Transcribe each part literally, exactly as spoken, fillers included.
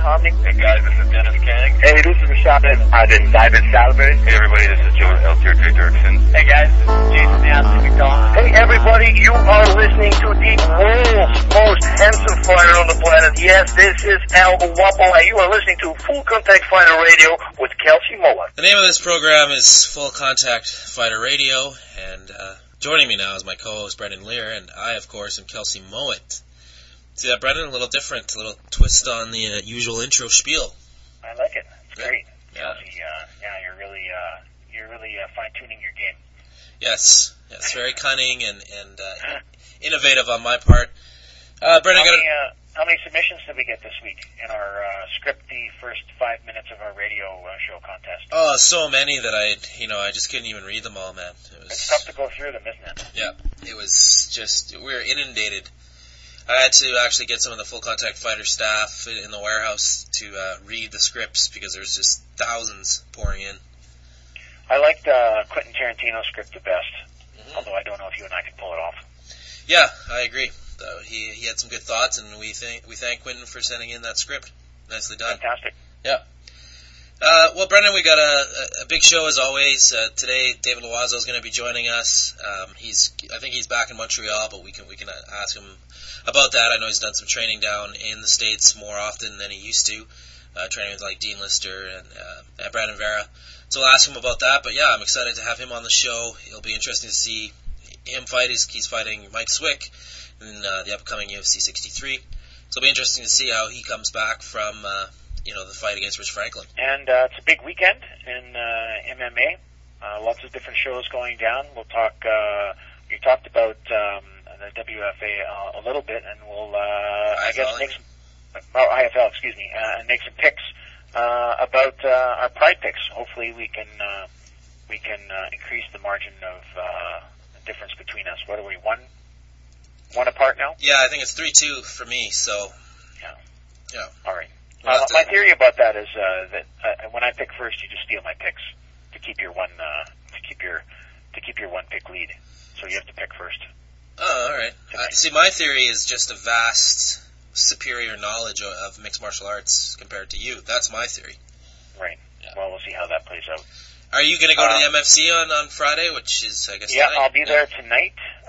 Comedy. Hey guys, this is Dennis Kang. Hey, this is Rashad. Uh, this is David Salvin. Hey everybody, this is Joe Eltier Dirksen. Hey guys, this is Jason Anthony McDonald. Hey everybody, you are listening to the world's most handsome fighter on the planet. Yes, this is Al Wapo, and you are listening to Full Contact Fighter Radio with Kelsey Mullen. The name of this program is Full Contact Fighter Radio, and uh, joining me now is my co-host Brendan Lear, and I, of course, am Kelsey Mowat. See that, Brendan? A little different, a little twist on the uh, usual intro spiel. I like it. It's yeah. great. Yeah. Kelsey, uh, yeah, you're really, uh, you're really uh, fine-tuning your game. Yes, yes, very cunning and, and uh, innovative on my part. Uh, Brendan, how, got many, uh, how many submissions did we get this week in our uh, script the first five minutes of our radio uh, show contest? Oh, so many that I, you know, I just couldn't even read them all, man. It was, it's tough to go through them, isn't it? Yeah, it was just, we were inundated. I had to actually get some of the Full Contact Fighter staff in the warehouse to uh, read the scripts because there's just thousands pouring in. I liked uh, Quentin Tarantino's script the best, mm-hmm. although I don't know if you and I can pull it off. Yeah, I agree. Uh, he he had some good thoughts, and we thank we thank Quentin for sending in that script. Nicely done. Fantastic. Yeah. Uh, well, Brendan, we got a, a big show as always. Uh, today, David Loiseau is going to be joining us. Um, he's I think he's back in Montreal, but we can we can ask him about that. I know he's done some training down in the States more often than he used to, uh, training with like Dean Lister and, uh, and Brandon Vera. So we'll ask him about that. But yeah, I'm excited to have him on the show. It'll be interesting to see him fight. He's, he's fighting Mike Swick in uh, the upcoming U F C sixty-three. So it'll be interesting to see how he comes back from uh, you know the fight against Rich Franklin. And uh, it's a big weekend in uh, M M A. Uh, lots of different shows going down. We'll talk. Uh, we talked about um, the W F A uh, a little bit, and we'll uh, I guess make some. Oh, I F L, excuse me, uh, and make some picks uh, about uh, our Pride picks. Hopefully, we can uh, we can uh, increase the margin of uh, difference between us. What are we, one one apart now? Yeah, I think it's three two for me. So yeah, yeah. All right. Uh, my theory about that is uh, that uh, when I pick first, you just steal my picks to keep your one uh, to keep your to keep your one pick lead. So you have to pick first. Oh, all right. Uh, see, my theory is just a vast, superior knowledge of, of mixed martial arts compared to you. That's my theory. Right. Yeah. Well, we'll see how that plays out. Are you going to go uh, to the M F C on, on Friday, which is, I guess, Yeah, tonight? I'll be there tonight.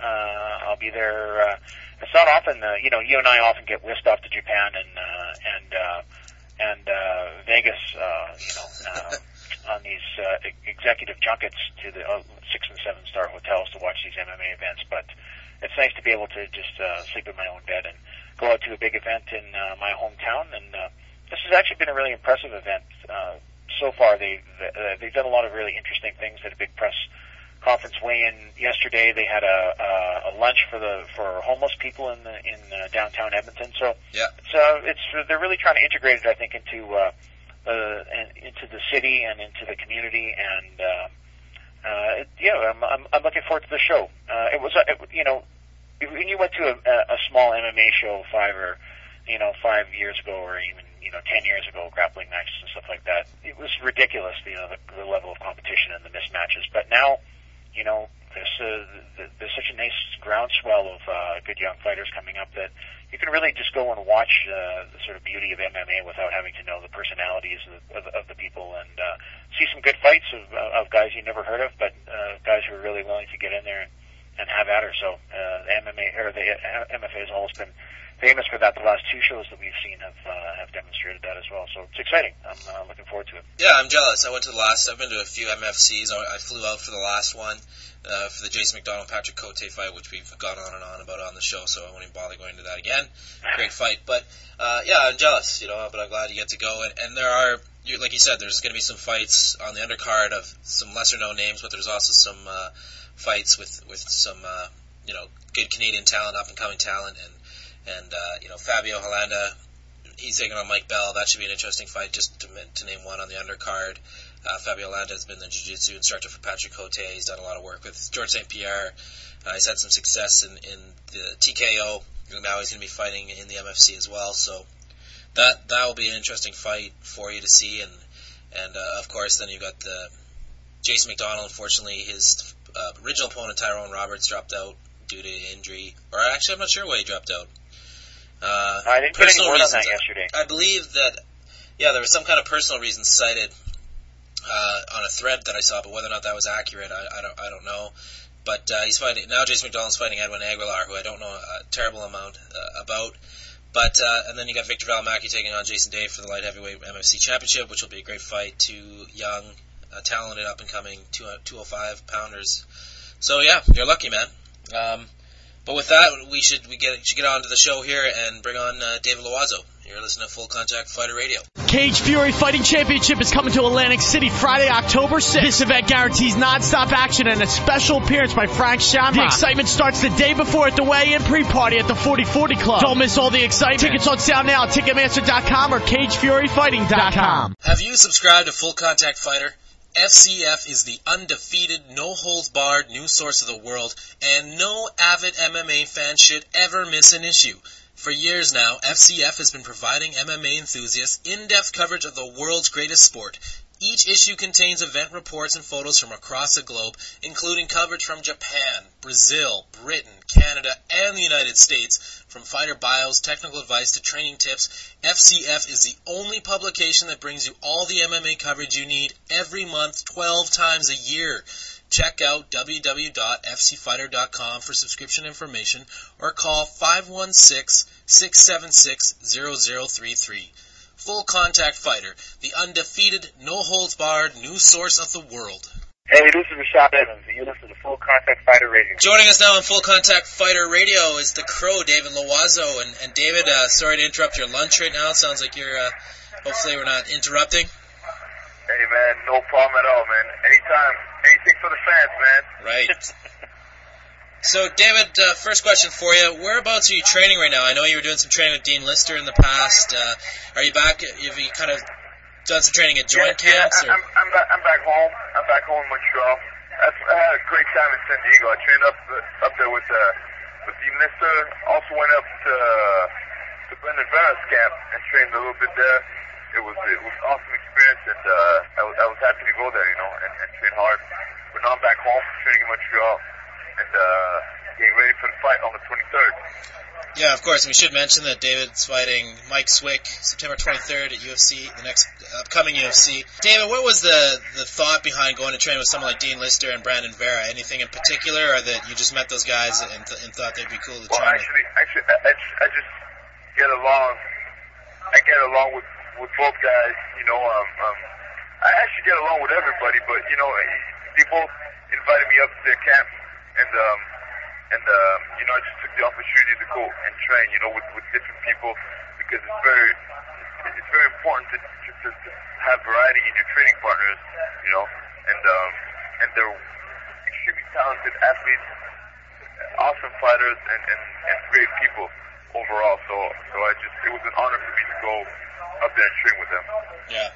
Uh, I'll be there. Uh, it's not often, uh, you know, you and I often get whisked off to Japan and uh, and uh, and uh, Vegas, uh, you know, uh, on these uh, executive junkets to the uh, six and seven star hotels to watch these M M A events. But it's nice to be able to just uh, sleep in my own bed and go out to a big event in uh, my hometown. And uh, this has actually been a really impressive event uh, so far. They uh, they've done a lot of really interesting things at a big press conference weigh-in yesterday. They had a, a, a lunch for the for homeless people in the, in uh, downtown Edmonton. So yeah, it's uh, it's they're really trying to integrate it, I think, into uh, uh, into the city and into the community. And uh, uh, it, yeah, I'm, I'm I'm looking forward to the show. Uh, it was uh, it, you know when you went to a, a small M M A show five or you know five years ago or even you know ten years ago, grappling matches and stuff like that, it was ridiculous. You know the, the level of competition and the mismatches, but now. You know, there's, uh, there's such a nice groundswell of uh, good young fighters coming up that you can really just go and watch uh, the sort of beauty of M M A without having to know the personalities of, of, of the people and uh, see some good fights of, of guys you never heard of, but uh, guys who are really willing to get in there and, and have at her. So uh, the M M A or the M F A has always been famous for that. The last two shows that we've seen have uh, have demonstrated that as well. So it's exciting. I'm uh, looking forward to it. Yeah, I'm jealous. I went to the last. I've been to a few M F Cs. I, I flew out for the last one uh, for the Jason McDonald Patrick Cote fight, which we've gone on and on about on the show. So I won't even bother going into that again. Great fight, but uh, yeah, I'm jealous. You know, but I'm glad you get to go. And, and there are, you, like you said, there's going to be some fights on the undercard of some lesser known names, but there's also some uh, fights with with some uh, you know good Canadian talent, up and coming talent, and. And, uh, you know, Fabio Holanda, he's taking on Mike Bell. That should be an interesting fight, just to, to name one on the undercard. Uh, Fabio Holanda has been the jiu-jitsu instructor for Patrick Cote. He's done a lot of work with George Saint Pierre. Uh, he's had some success in, in the T K O. And now he's going to be fighting in the M F C as well. So that that will be an interesting fight for you to see. And, and uh, of course, then you've got the Jason McDonald. Unfortunately, his uh, original opponent, Tyrone Roberts, dropped out due to injury. Or actually, I'm not sure why he dropped out. Uh, I didn't get any word on that yesterday. I believe that yeah, there was some kind of personal reason cited uh, on a thread that I saw, but whether or not that was accurate, I, I don't I don't know. But uh, he's fighting now. Jason McDonald's fighting Edwin Aguilar, who I don't know a terrible amount uh, about. But uh, and then you got Victor Valimaki taking on Jason Day for the light heavyweight M F C championship, which will be a great fight. Two young, uh, talented, up and coming two oh five pounders. So yeah, you're lucky, man. Um, but with that, we should we get should get on to the show here and bring on uh, David Loiseau. You're listening to Full Contact Fighter Radio. Cage Fury Fighting Championship is coming to Atlantic City Friday, October sixth. This event guarantees non-stop action and a special appearance by Frank Shamrock. The excitement starts the day before at the weigh-in pre-party at the forty forty Club. Don't miss all the excitement. Tickets on sale now at Ticketmaster dot com or Cage Fury Fighting dot com. Have you subscribed to Full Contact Fighter? F C F is the undefeated, no-holds-barred news source of the world, and no avid M M A fan should ever miss an issue. For years now, F C F has been providing M M A enthusiasts in-depth coverage of the world's greatest sport. Each issue contains event reports and photos from across the globe, including coverage from Japan, Brazil, Britain, Canada, and the United States. From fighter bios, technical advice, to training tips, F C F is the only publication that brings you all the M M A coverage you need every month, twelve times a year. Check out w w w dot f c fighter dot com for subscription information or call five one six, six seven six, zero zero three three. Full Contact Fighter, the undefeated, no-holds-barred news source of the world. Hey, this is Rashad Evans, and you listen to Full Contact Fighter Radio. Joining us now on Full Contact Fighter Radio is the Crow, David Loiseau. And, and David, uh, sorry to interrupt your lunch right now. It sounds like you're, uh, hopefully we're not interrupting. Hey, man, no problem at all, man. Anytime. Anything for the fans, man. Right. So, David, uh, first question for you. Whereabouts are you training right now? I know you were doing some training with Dean Lister in the past. Uh, are you back? Have you kind of done some training at joint yeah, camps? Yeah, I'm, I'm, back, I'm back home. I'm back home in Montreal. I, I had a great time in San Diego. I trained up up there with uh, with Dean Lister. Also went up to to Brendan Vera's camp and trained a little bit there. It was it was an awesome experience, and uh, I was I was happy to go there, you know, and, and train hard. But now I'm back home training in Montreal and uh, getting ready for the fight on the twenty-third. Yeah, of course. And we should mention that David's fighting Mike Swick September twenty-third at U F C, the next upcoming U F C. David, what was the, the thought behind going to train with someone like Dean Lister and Brandon Vera? Anything in particular, or that you just met those guys and, th- and thought they'd be cool to well, train actually, with? Actually, I, I just get along. I get along with, with both guys. You know, um, um, I actually get along with everybody, but you know, people invited me up to their camp, and um, and um, you know, I just took the opportunity to go and train, you know, with, with different people, because it's very it's very important to, to, to, to have variety in your training partners, you know, and um, and they're extremely talented athletes, awesome fighters, and, and, and great people overall. So so I just it was an honor for me to go up there and train with them. Yeah.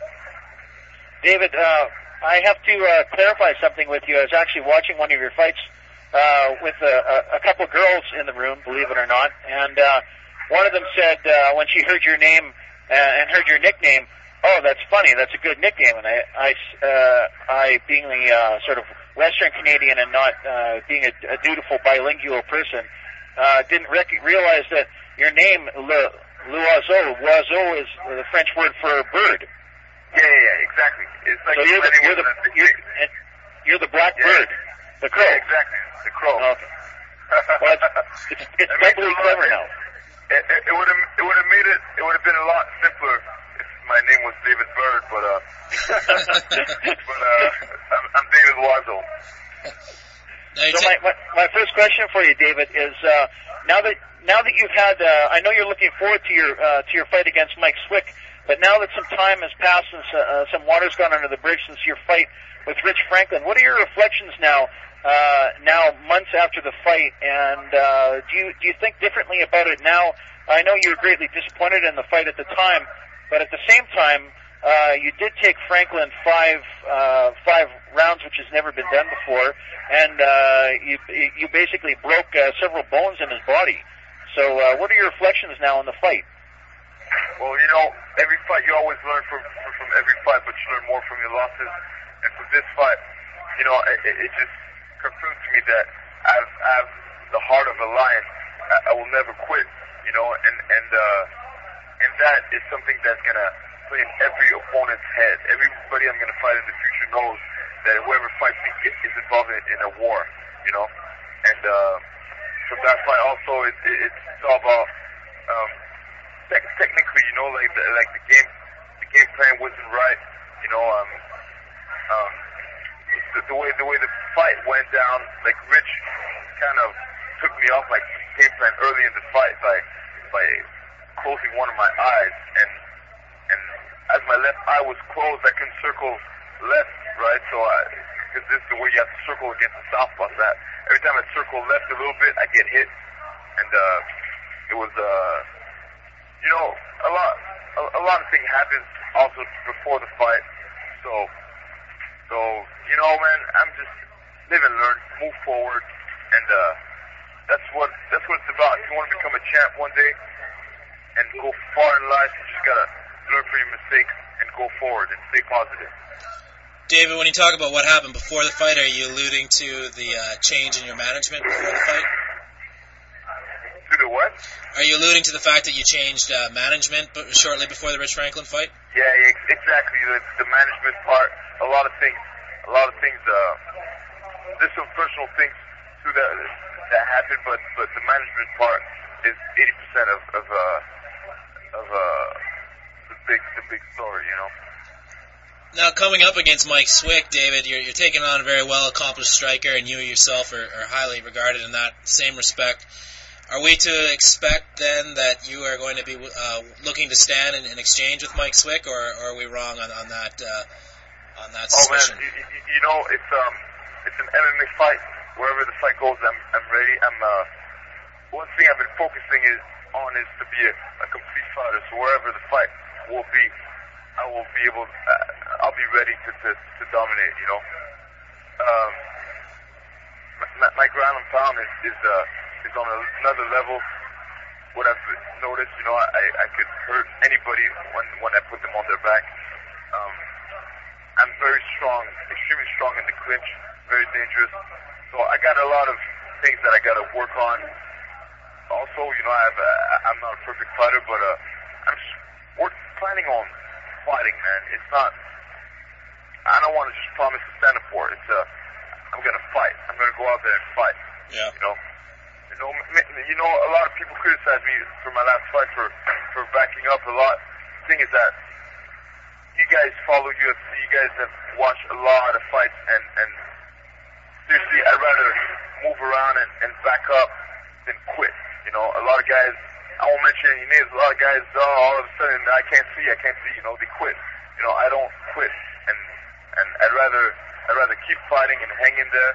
David, uh, I have to uh, clarify something with you. I was actually watching one of your fights uh, with a, a, a couple of girls in the room, believe it or not, and uh, one of them said uh, when she heard your name uh, and heard your nickname, "Oh, that's funny. That's a good nickname." And I, I, uh, I being the uh, sort of Western Canadian and not uh, being a, a dutiful bilingual person, uh, didn't rec- realize that your name, Le, Loiseau, Loiseau is the French word for bird. Yeah, yeah, yeah, exactly. It's like so you're the, you're the, you're, you're the black yeah. bird, the crow. Yeah, exactly, the crow. Okay. Well, it's, it's, it's doubly clever now. It, it, it would have it would have made it it would have been a lot simpler if my name was David Bird, but uh, but uh, I'm, I'm David Loiseau. So my, my my first question for you, David, is uh, now that now that you've had, uh, I know you're looking forward to your uh, to your fight against Mike Swick. But now that some time has passed and uh, some water's gone under the bridge since your fight with Rich Franklin, what are your reflections now, uh, now months after the fight? And uh, do you do you think differently about it now? I know you were greatly disappointed in the fight at the time, but at the same time, uh, you did take Franklin five uh, five rounds, which has never been done before, and uh, you you basically broke uh, several bones in his body. So, uh, what are your reflections now on the fight? Well, you know, every fight you always learn from from every fight, but you learn more from your losses. And from this fight, you know, it, it just confirmed to me that I have, I have the heart of a lion. I, I will never quit, you know, and and uh, and that is something that's gonna play in every opponent's head. Everybody I'm going to fight in the future knows that whoever fights me is involved in, in a war, you know. And uh, from that fight also, it, it, it's all about um, te- technically, you know, like the, like the game, the game plan wasn't right, you know. Um, um, the, the way the way the fight went down, like Rich kind of took me off my game plan early in the fight by by closing one of my eyes, and and as my left eye was closed, I couldn't circle left, right? So I, because this is the way you have to circle against the southpaw. That every time I circle left a little bit, I get hit, and uh, it was uh, you know, a lot a, a lot of things happened also before the fight. So so you know, man, I'm just live and learn, move forward, and uh. That's what that's what it's about. If you want to become a champ one day and go far in life, you just gotta learn from your mistakes and go forward and stay positive. David, when you talk about what happened before the fight, are you alluding to the uh, change in your management before the fight? To the what? Are you alluding to the fact that you changed uh, management but shortly before the Rich Franklin fight? Yeah, yeah, exactly. The, the management part, a lot of things, a lot of things. Uh, there's some personal things too that. that happened, but but the management part is eighty percent of of uh of uh the big the big story, you know. Now, coming up against Mike Swick, David, you're you're taking on a very well accomplished striker, and you yourself are, are highly regarded in that same respect. Are we to expect then that you are going to be uh, looking to stand in, in exchange with Mike Swick, or, or are we wrong on, on that uh, on that suspicion? Oh man, you, you know it's um it's an M M A fight. Wherever the fight goes, I'm I'm ready. I'm uh one thing I've been focusing is on is to be a, a complete fighter. So wherever the fight will be, I will be able. Uh, I'll be ready to, to to dominate. You know. Um, my, my ground and pound is is uh is on another level. What I've noticed, you know, I I could hurt anybody when when I put them on their back. Um, I'm very strong, extremely strong in the clinch, very dangerous. So I got a lot of things that I got to work on. Also, you know, I have a, I'm not a perfect fighter, but uh, I'm just we're planning on fighting, man. It's not. I don't want to just promise to stand up for it. It's uh, I'm gonna fight. I'm gonna go out there and fight. Yeah. You know. You know. You know. A lot of people criticize me for my last fight for for backing up a lot. The thing is that you guys follow U F C. You guys have watched a lot of fights, and and. Seriously, I'd rather move around and, and back up than quit. You know, a lot of guys, I won't mention any names, a lot of guys, oh, all of a sudden, I can't see, I can't see, you know, they quit. You know, I don't quit. And and I'd rather I'd rather keep fighting and hang in there,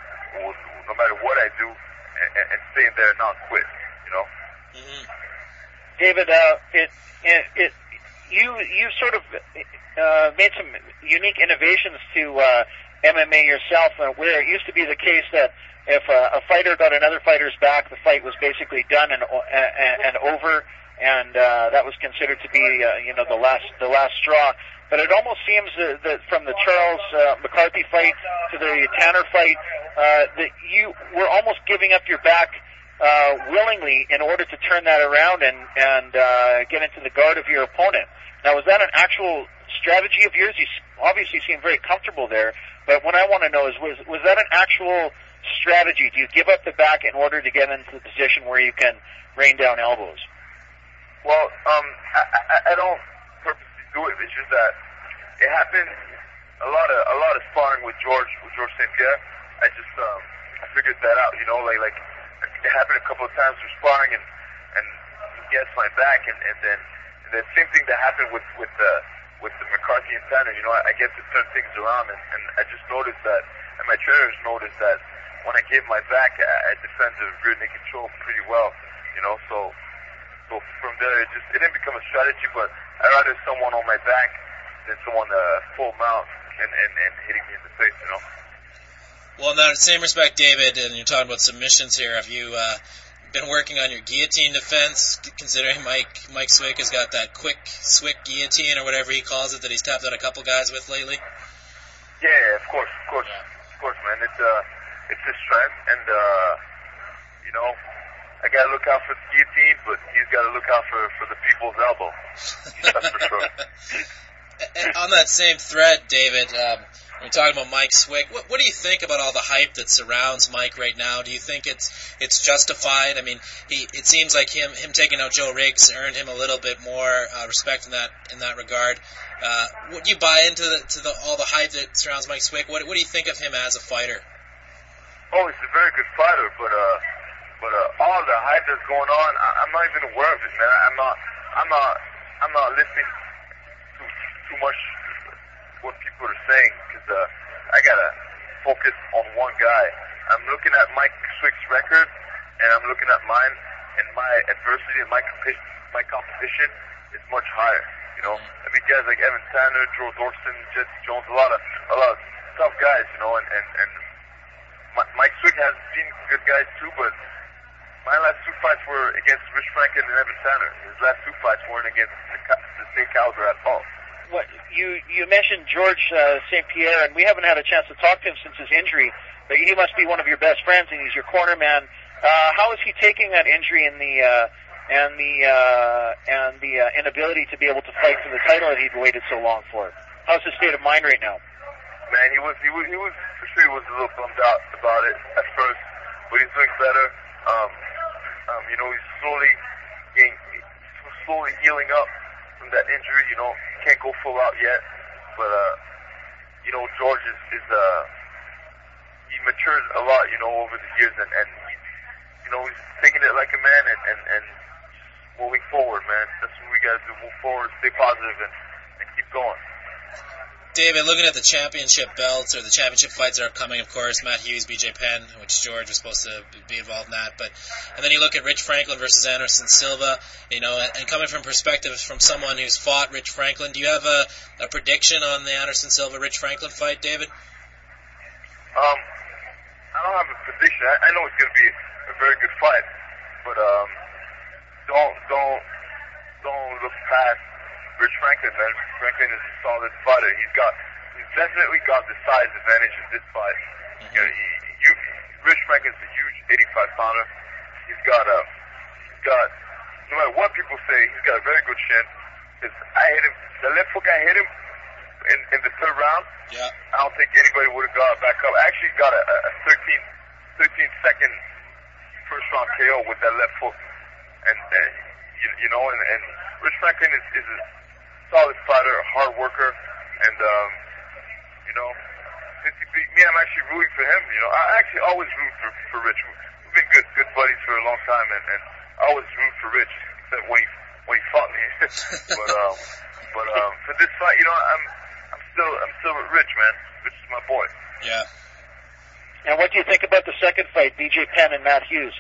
no matter what I do, and, and stay in there and not quit, you know? Mm-hmm. David, uh, it, it, it, you, you sort of uh, made some unique innovations to uh, M M A yourself, uh, where it used to be the case that if uh, a fighter got another fighter's back, the fight was basically done and and, and over, and uh, that was considered to be uh, you know the last the last straw. But it almost seems that, that from the Charles uh, McCarthy fight to the Tanner fight, uh, that you were almost giving up your back uh, willingly in order to turn that around and and uh, get into the guard of your opponent. Now, was that an actual strategy of yours? You obviously seem very comfortable there. But what I want to know is, was was that an actual strategy? Do you give up the back in order to get into the position where you can rain down elbows? Well, um, I, I, I don't purposely do it. It's just that it happened a lot of a lot of sparring with George with George Saint Pierre. I just um, I figured that out. You know, like like it happened a couple of times with sparring, and and he gets my back, and and then and the same thing that happened with with the. Uh, with the McCarthy and Tanner, you know, I, I get to turn things around, and, and I just noticed that, and my trainers noticed that when I gave my back, I, I defended the rear naked choke pretty well, you know, so so from there, it just, it didn't become a strategy, but I'd rather someone on my back than someone uh, full mount and, and, and hitting me in the face, you know. Well, in that same respect, David, and you're talking about submissions here, have you uh, been working on your guillotine defense, considering Mike Mike Swick has got that quick Swick guillotine or whatever he calls it that he's tapped out a couple guys with lately? Yeah, of course, of course, of course, man. It's uh, it's his strength, and uh, you know, I gotta look out for the guillotine, but he's gotta look look out for, for the people's elbow. That's for sure. On that same thread, David, um, we're talking about Mike Swick. What, what do you think about all the hype that surrounds Mike right now? Do you think it's it's justified? I mean, he, it seems like him him taking out Joe Riggs earned him a little bit more uh, respect in that in that regard. Uh, would you buy into the, to the, all the hype that surrounds Mike Swick? What, what do you think of him as a fighter? Oh, he's a very good fighter, but uh, but uh, all the hype that's going on, I, I'm not even aware of it, man. I'm not, I'm not, I'm not listening too too much what people are saying because uh, I gotta focus on one guy. I'm looking at Mike Swick's record, and I'm looking at mine, and my adversity and my competition, my competition is much higher. You know, I mean, guys like Evan Tanner, Joe Dorson, Jesse Jones, a lot of a lot of tough guys. You know, and and, and Mike Swick has been good guys too, but my last two fights were against Rich Franklin and Evan Tanner. His last two fights weren't against the, the same caliber at all. What you you mentioned George uh, Saint Pierre, and we haven't had a chance to talk to him since his injury. But he must be one of your best friends, and he's your corner man. Uh, how is he taking that injury and the uh, and the uh, and the uh, inability to be able to fight for the title that he'd waited so long for? How's his state of mind right now? Man, he was he was he was for sure he was a little bummed out about it at first, but he's doing better. Um, um, you know, he's slowly getting slowly healing up from that injury. You know, can't go full out yet, but uh, you know, George is is uh, he matured a lot. You know, over the years, and and he, you know, he's taking it like a man and and and moving forward, man. That's what we gotta do: move forward, stay positive, and and keep going. David, looking at the championship belts or the championship fights that are coming, of course, Matt Hughes, B J Penn, which George was supposed to be involved in that, but and then you look at Rich Franklin versus Anderson Silva, you know, and coming from perspective from someone who's fought Rich Franklin, do you have a, a prediction on the Anderson Silva Rich Franklin fight, David? Um, I don't have a prediction. I, I know it's going to be a very good fight, but um, don't don't don't look past Rich Franklin, man. Rich Franklin is a solid fighter. He's got, he's definitely got the size advantage in this fight. Mm-hmm. You know, he, you, Rich Franklin's a huge eighty-five pounder. He's got a, he's got, no matter what people say, he's got a very good chin. His, I hit him, the left hook I hit him in, in the third round. Yeah. I don't think anybody would have got it back up. I actually got a, a thirteen, thirteen second first round K O with that left hook. And, and you, you know, and, and Rich Franklin is, is a solid fighter, a hard worker, and um, you know, since he beat me, I'm actually rooting for him. You know, I actually always root for for Rich. We've been good good buddies for a long time, and, and I always root for Rich, except when he when he fought me. but um, but um, for this fight, you know, I'm I'm still I'm still with Rich, man. Rich is my boy. Yeah. And what do you think about the second fight, B J Penn and Matt Hughes?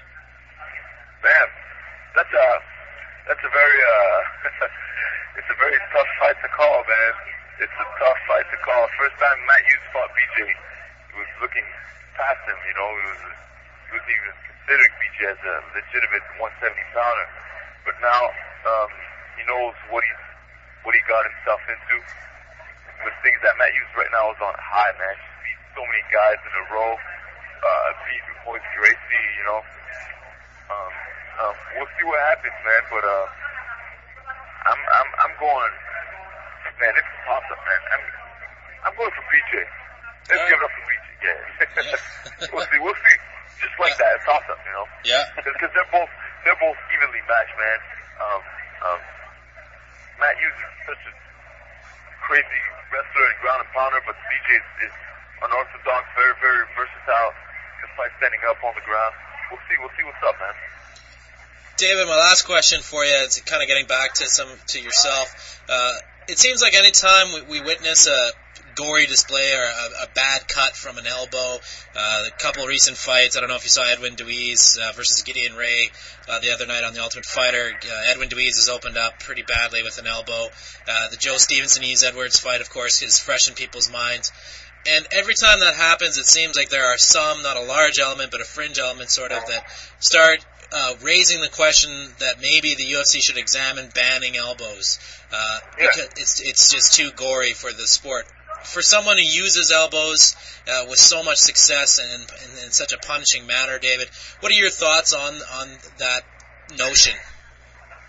Man, that's a that's a very uh. It's a very tough fight to call, man. It's a tough fight to call. First time Matt Hughes fought B J, he was looking past him, you know. He, was, he wasn't even considering B J as a legitimate one seventy pounder. But now um, he knows what he's what he got himself into. The things that Matt Hughes right now is on high, man. He's beat so many guys in a row. Uh, beat Royce Gracie, you know. Um, um, we'll see what happens, man. But uh. I'm I'm I'm going, man. It's a toss up, man. I'm I'm going for B J. Let's give it up for B J. Yeah. yeah. we'll see. We'll see. Just like yeah. that, a toss up, you know. Yeah. Because they're both they're both evenly matched, man. Um, um, Matt Hughes is such a crazy wrestler and ground and pounder, but B J is, is unorthodox, very very versatile. Can fight standing up on the ground. We'll see. We'll see what's up, man. David, my last question for you is kind of getting back to some to yourself. Uh, it seems like any time we, we witness a gory display or a, a bad cut from an elbow, uh, a couple of recent fights, I don't know if you saw Edwin Deweese uh, versus Gideon Ray uh, the other night on The Ultimate Fighter. Uh, Edwin Deweese has opened up pretty badly with an elbow. Uh, the Joe Stevenson-Ease Edwards fight, of course, is fresh in people's minds. And every time that happens, it seems like there are some, not a large element, but a fringe element sort of, that start Uh, raising the question that maybe the U F C should examine banning elbows uh, yeah. because it's it's just too gory for the sport. For someone who uses elbows uh, with so much success and in such a punishing manner, David, what are your thoughts on on that notion?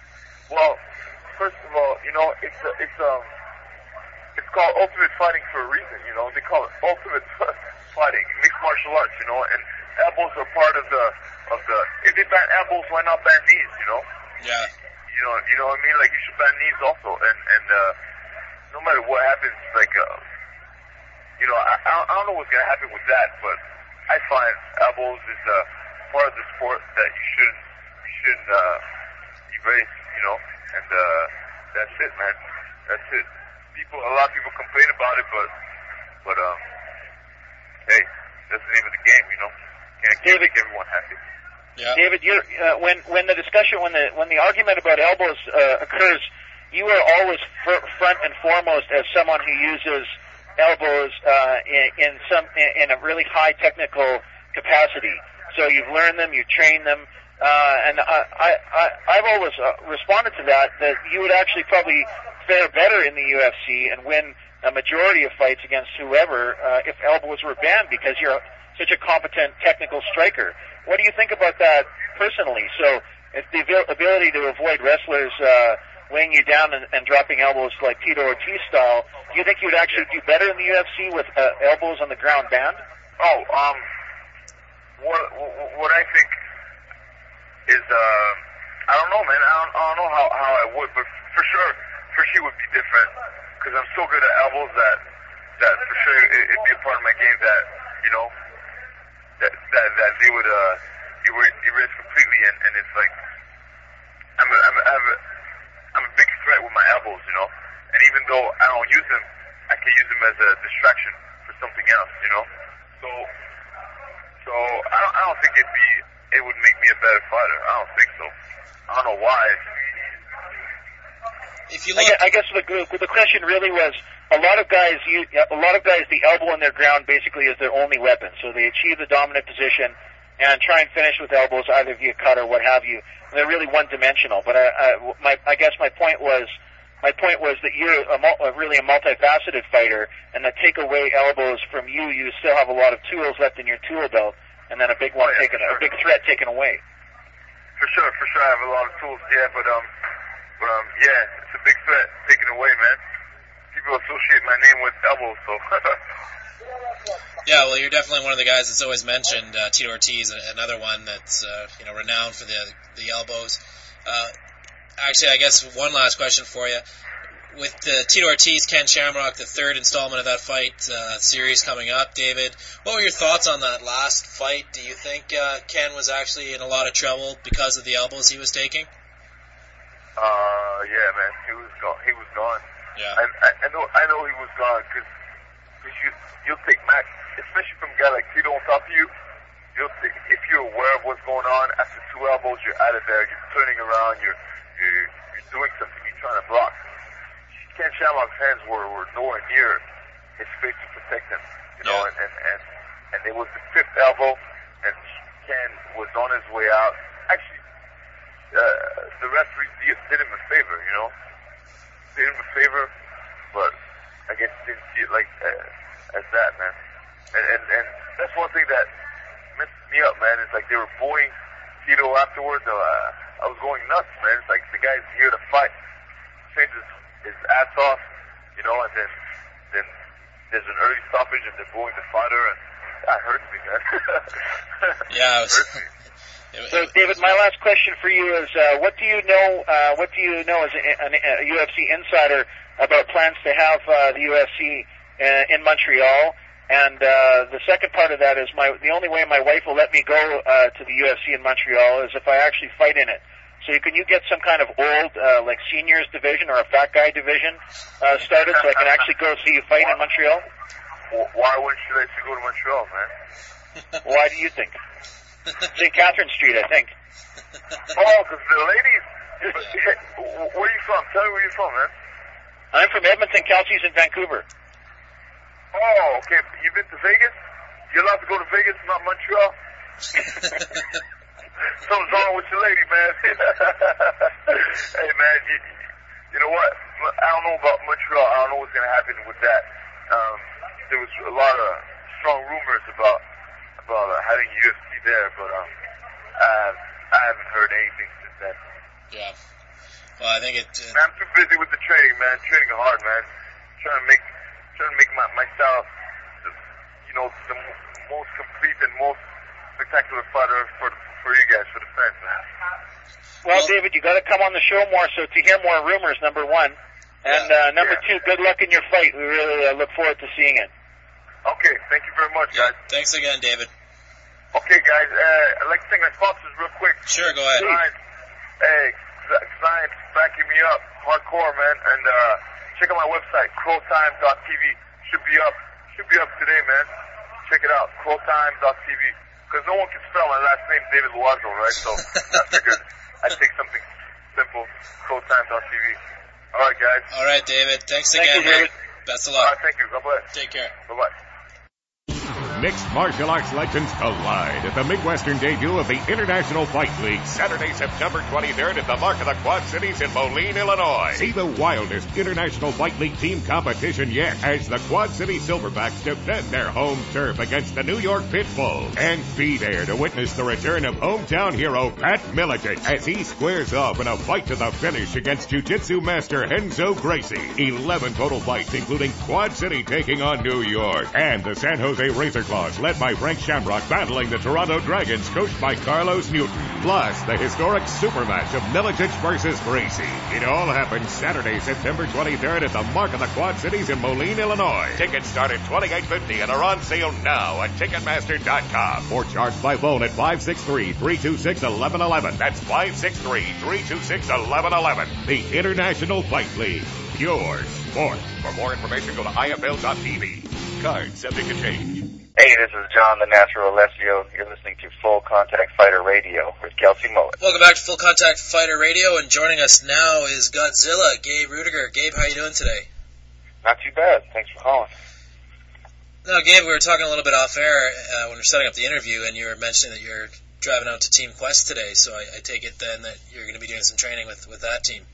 Well, first of all, you know, it's a, it's um, it's called ultimate fighting for a reason. You know, they call it ultimate fighting, mixed martial arts. You know, and elbows are part of the of the. If they ban elbows, why not ban knees? You know. Yeah. You know, you know what I mean? Like you should ban knees also, and and uh, no matter what happens, like uh, you know, I I don't know what's gonna happen with that, but I find elbows is uh, part of the sport that you shouldn't you shouldn't uh, erase. You know, and uh, that's it, man. That's it. People, a lot of people complain about it, but, but um, hey, that's the name of the game, you know. Can't, can't make everyone happy. Yeah. David, you're, uh, when when the discussion, when the when the argument about elbows uh, occurs, you are always fr- front and foremost as someone who uses elbows uh, in, in some in, in a really high technical capacity. So you've learned them, you've trained them. Uh, and I, I, I, I've always uh, responded to that, that you would actually probably fare better in the U F C and win a majority of fights against whoever uh, if elbows were banned because you're such a competent technical striker. What do you think about that personally? So if the abil- ability to avoid wrestlers uh, weighing you down and, and dropping elbows like Tito Ortiz style, do you think you would actually do better in the U F C with uh, elbows on the ground banned? Oh, um, what, what I think is, uh, I don't know, man. I don't, I don't know how, how I would, but for sure, for sure would be different because I'm so good at elbows that, that for sure it, it'd be a part of my game that, you know, that, that, that they would, uh, erase, erase completely, and, and it's like, I'm a, I'm a, I'm a, I'm a big threat with my elbows, you know, and even though I don't use them, I can use them as a distraction for something else, you know, so, so I don't, I don't think it'd be, it would make me a better fighter. I don't think so. I don't know why. If you look, I guess the the question really was a lot of guys use a lot of guys the elbow in their ground basically is their only weapon. So they achieve the dominant position and try and finish with elbows either via cut or what have you. And they're really one dimensional. But I, I my I guess my point was my point was that you're a, a really a multifaceted fighter, and that take away elbows from you, you still have a lot of tools left in your tool belt. And then a big one oh, yeah, taken, sure. a big threat taken away. For sure, for sure, I have a lot of tools, yeah, but um, but um, yeah, it's a big threat taken away, man. People associate my name with elbows, so. Yeah, well, you're definitely one of the guys that's always mentioned. Uh, Tito Ortiz, another one that's uh, you know renowned for the the elbows. Uh, actually, I guess one last question for you. With the Tito Ortiz, Ken Shamrock, the third installment of that fight uh, series coming up, David, what were your thoughts on that last fight? Do you think uh, Ken was actually in a lot of trouble because of the elbows he was taking? Uh, yeah, man, he was gone. He was gone. Yeah. I, I, I know. I know he was gone because you you'll take Max, especially from a guy like Tito on top of you. You'll take, if you're aware of what's going on after two elbows, you're out of there. You're turning around. You're you're, you're doing something. You're trying to block. Ken Shamrock's hands were, were nowhere near his face to protect him, you know, yeah. and, and, and, and it was the fifth elbow, and Ken was on his way out. Actually, uh, the referee did, did him a favor, you know, did him a favor, but I guess didn't see it like uh, as that, man. And, and, and that's one thing that messed me up, man, is like they were booing Tito afterwards. Uh, I was going nuts, man. It's like the guy's here to fight, changes his ass off, you know, and then then there's an early stoppage and they're booing the fighter, and that hurts me, man. Yeah, it was, hurts me. It, So, David, my last question for you is, uh, what do you know? Uh, what do you know as a, a, a U F C insider about plans to have uh, the U F C uh, in Montreal? And uh, the second part of that is, my the only way my wife will let me go uh, to the U F C in Montreal is if I actually fight in it. So can you get some kind of old, uh, like seniors division or a fat guy division uh, started so I can actually go see you fight in Montreal? Well, why wouldn't you let you go to Montreal, man? Why do you think? Saint Catherine Street, I think. Oh, because the ladies. Where are you from? Tell me where you're from, man. I'm from Edmonton, Kelsey's in Vancouver. Oh, okay. You been to Vegas? You're allowed to go to Vegas, not Montreal? Something's wrong with your lady, man. Hey, man, you, you know what? I don't know about Montreal. I don't know what's going to happen with that. Um, there was a lot of strong rumors about about uh, having U F C there, but um, uh, I haven't heard anything since then. yeah. Well, I think it. Uh, man, I'm too busy with the training, man. Training hard, man. Trying to make, trying to make my myself, the, you know, the m- most complete and most spectacular fighter for for you guys, for the fans, man. Well, well David, you got to come on the show more so to hear more rumors. Number one, and uh, number yeah. two, good luck in your fight. We really uh, look forward to seeing it. Okay, thank you very much, yeah, guys. Thanks again, David. Okay, guys. Uh, I'd like to thank my sponsors real quick. Sure, go ahead. Science, hey, Science backing me up, hardcore, man. And uh, check out my website, crow time dot t v. Should be up, should be up today, man. Check it out, crow time dot t v. Because no one can spell my last name, David Loiseau, right? So I figured I'd take something simple, crow time dot t v. All right, guys. All right, David. Thanks thank again, you, David. Best of All luck. right, thank you. God bless. Take care. Bye-bye. Mixed martial arts legends collide at the Midwestern debut of the International Fight League, Saturday, September twenty-third at the Mark of the Quad Cities in Moline, Illinois. See the wildest International Fight League team competition yet as the Quad City Silverbacks defend their home turf against the New York Pitbulls. And be there to witness the return of hometown hero Pat Miletich as he squares off in a fight to the finish against Jiu-Jitsu master Renzo Gracie. eleven total fights, including Quad City taking on New York, and the San Jose Razor Claws, led by Frank Shamrock, battling the Toronto Dragons, coached by Carlos Newton. Plus, the historic supermatch of Miletich versus Gracie. It all happens Saturday, September twenty-third at the Mark of the Quad Cities in Moline, Illinois. Tickets start at twenty-eight fifty and are on sale now at Ticketmaster dot com or charged by phone at five six three, three two six, one one one one. That's five six three, three two six, one one one one. The International Fight League. Pure sport. For more information, go to I F L dot T V. Cards subject to change. Hey, this is John the Natural Alessio. You're listening to Full Contact Fighter Radio with Kelsey Mullet. Welcome back to Full Contact Fighter Radio, and joining us now is Godzilla, Gabe Rudiger. Gabe, how are you doing today? Not too bad. Thanks for calling. Now, Gabe, we were talking a little bit off air uh, when we were setting up the interview, and you were mentioning that you're driving out to Team Quest today, so I, I take it then that you're going to be doing some training with, with that team.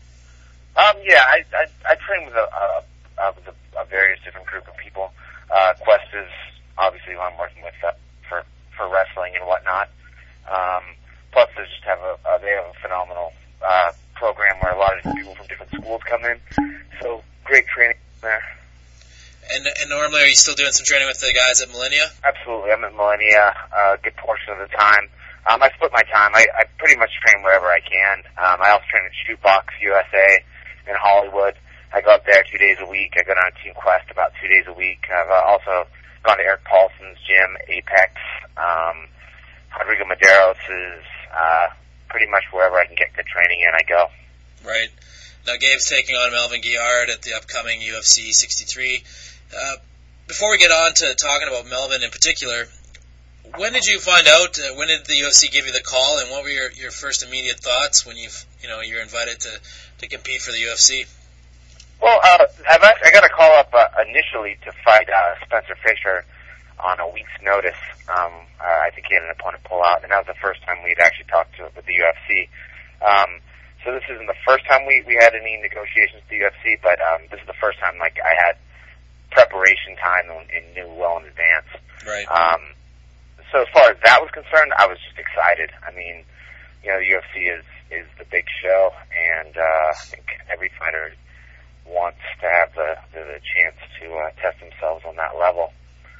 Um, yeah, I, I, I train with a, a, a, with a, a various different group of people. Uh, Quest is obviously who I'm working with uh, for, for wrestling and whatnot. Um, plus they just have a, a, they have a phenomenal, uh, program where a lot of people from different schools come in. So, great training there. And, and normally, are you still doing some training with the guys at Millennia? Absolutely. I'm at Millennia a good portion of the time. Um, I split my time. I, I pretty much train wherever I can. Um, I also train at Shootbox U S A in Hollywood. I go up there two days a week. I go down to Team Quest about two days a week. I've uh, also gone to Eric Paulson's gym, Apex, um, Rodrigo Maderos' uh, pretty much wherever I can get good training in, I go. Right. Now, Gabe's taking on Melvin Guillard at the upcoming U F C sixty-three. Uh, before we get on to talking about Melvin in particular, when did you find out, uh, when did the U F C give you the call, and what were your, your first immediate thoughts when you've, you know, you're invited to, to compete for the U F C? Well, uh, I've actually, I got a call up uh, initially to fight uh, Spencer Fisher on a week's notice. Um, uh, I think he had an opponent pull out, and that was the first time we had actually talked to with the U F C. Um, so this isn't the first time we, we had any negotiations with the U F C, but um, this is the first time like I had preparation time and, and knew well in advance. Right. Um, so as far as that was concerned, I was just excited. I mean, you know, the U F C is is the big show, and uh, I think every fighter wants to have the, the, the chance to uh, test themselves on that level.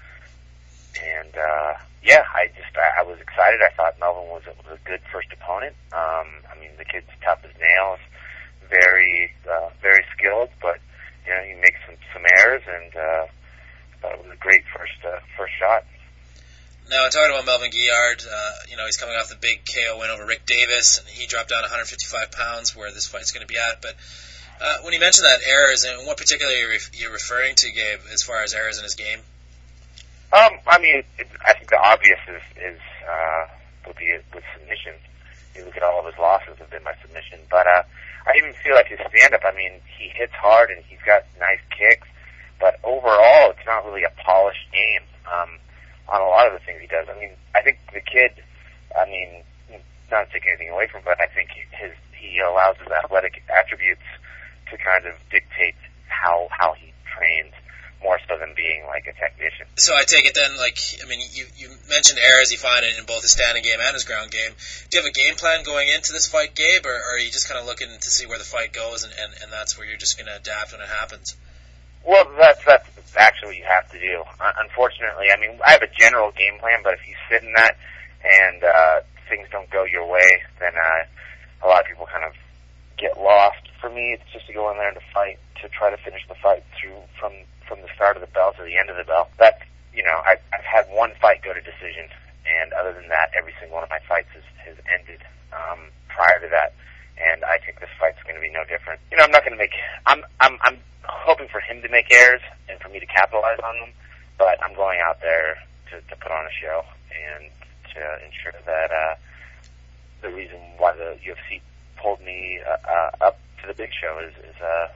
And, uh, yeah, I just, I, I was excited. I thought Melvin was a, was a good first opponent. Um, I mean, the kid's tough as nails, very, uh, very skilled, but, you know, he makes some, some errors, and, uh, I thought it was a great first, uh, first shot. Now, in talking about Melvin Guillard, uh, you know, he's coming off the big K O win over Rick Davis, and he dropped down one hundred fifty-five pounds, where this fight's going to be at, but, Uh, when you mentioned that errors, and what particularly you're, re- you're referring to, Gabe, as far as errors in his game? Um, I mean, it, I think the obvious is, is uh, would be with submission. You look at all of his losses have been by submission. But uh, I even feel like his stand-up, I mean, he hits hard and he's got nice kicks, but overall it's not really a polished game um, on a lot of the things he does. I mean, I think the kid, I mean, not to take anything away from him, but I think his he allows his athletic attributes to kind of dictate how how he trains more so than being like a technician. So I take it then, like, I mean, you, you mentioned errors you find in both his standing game and his ground game. Do you have a game plan going into this fight, Gabe, or, or are you just kind of looking to see where the fight goes, and, and, and that's where you're just going to adapt when it happens? Well, that's that's actually what you have to do. Uh, unfortunately, I mean, I have a general game plan, but if you sit in that and uh, things don't go your way, then uh, a lot of people kind of get lost. For me, it's just to go in there and to fight, to try to finish the fight through from from the start of the bell to the end of the bell. That's, you know, I've, I've had one fight go to decision, and other than that, every single one of my fights has, has ended um, prior to that. And I think this fight's going to be no different. You know, I'm not going to make. I'm I'm I'm hoping for him to make errors and for me to capitalize on them, but I'm going out there to, to put on a show and to ensure that uh, the reason why the U F C pulled me uh, uh, up to the big show is, is uh,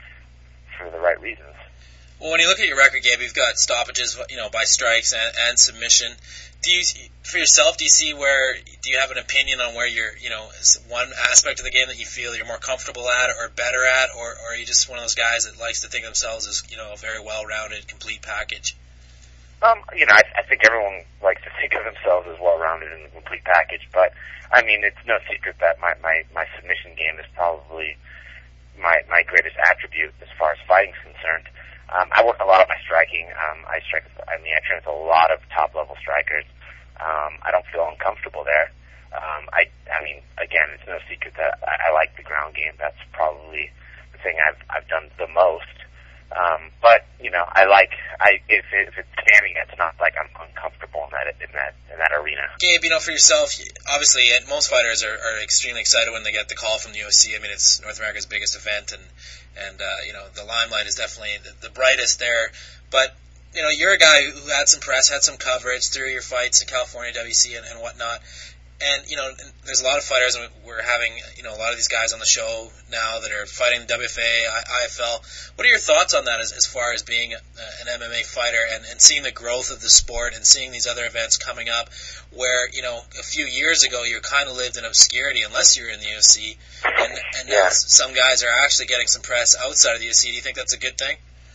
for the right reasons. Well, when you look at your record, Gabe, you've got stoppages, you know, by strikes and, and submission. Do you, for yourself, do you see where, do you have an opinion on where you're, you know, one aspect of the game that you feel you're more comfortable at or better at, or, or are you just one of those guys that likes to think of themselves as, you know, a very well-rounded, complete package? Um, you know, I, I think everyone likes to think of themselves as well-rounded and a complete package, but, I mean, it's no secret that my, my, my submission game is probably my, my greatest attribute as far as fighting's concerned. Um, I work a lot on my striking. Um, I strike, I mean, I train with a lot of top-level strikers. Um, I don't feel uncomfortable there. Um, I, I mean, again, it's no secret that I, I like the ground game. That's probably the thing I've, I've done the most. Um, but, you know, I like, I, if, it, if it's standing, it's not like I'm uncomfortable in that, in that, in that arena. Gabe, you know, for yourself, obviously, most fighters are, are extremely excited when they get the call from the U F C. I mean, it's North America's biggest event, and, and, uh, you know, the limelight is definitely the, the brightest there. But, you know, you're a guy who had some press, had some coverage through your fights in California, W C, and, and whatnot. And, you know, there's a lot of fighters, and we're having, you know, a lot of these guys on the show now that are fighting the W F A, I F L. What are your thoughts on that as, as far as being an M M A fighter and, and seeing the growth of the sport and seeing these other events coming up where, you know, a few years ago you kind of lived in obscurity unless you were in the U F C, and, and now Yeah. some guys are actually getting some press outside of the U F C. Do you think that's a good thing?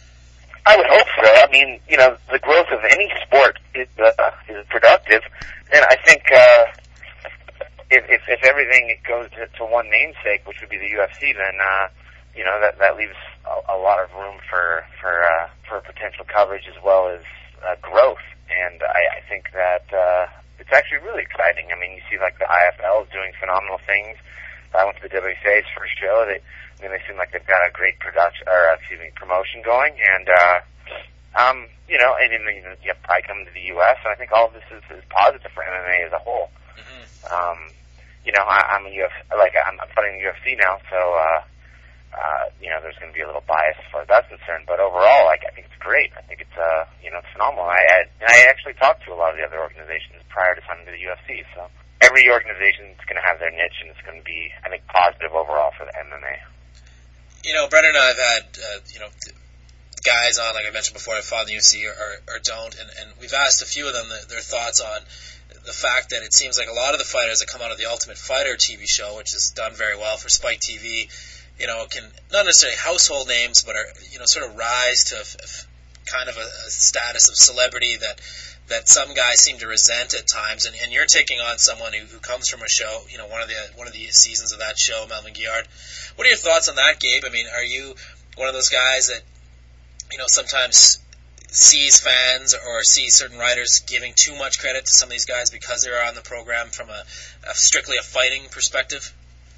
I would hope so. I mean, you know, the growth of any sport is, uh, is productive, and I think, uh, If, if if everything goes to, to one namesake, which would be the U F C, then uh, you know that that leaves a, a lot of room for for uh, for potential coverage as well as uh, growth. And I, I think that uh, it's actually really exciting. I mean, you see like the I F L is doing phenomenal things. I went to the W C A's first show. They I mean they seem like they've got a great production or uh, excuse me promotion going. And uh, um you know and then you know, you have probably come to the U S, and I think all of this is, is positive for M M A as a whole. Mm-hmm. Um, You know, I, I'm a U F C, like I'm, I'm fighting the U F C now, so uh, uh, you know, there's going to be a little bias as far as that's concerned. But overall, like I think it's great. I think it's uh, you know, it's phenomenal. I, I and I actually talked to a lot of the other organizations prior to signing to the U F C. So every organization is going to have their niche, and it's going to be, I think, positive overall for the M M A. You know, Brendan and I have had uh, you know guys on, like I mentioned before, that fought in the U F C or, or, or don't, and, and we've asked a few of them the, their thoughts on the fact that it seems like a lot of the fighters that come out of the Ultimate Fighter T V show, which has done very well for Spike T V, you know, can not necessarily household names, but are, you know, sort of rise to a, a, kind of a, a status of celebrity that that some guys seem to resent at times. And, and you're taking on someone who, who comes from a show, you know, one of the one of the seasons of that show, Melvin Guillard. What are your thoughts on that, Gabe? I mean, are you one of those guys that, you know, sometimes sees fans or sees certain writers giving too much credit to some of these guys because they're on the program from a, a strictly a fighting perspective?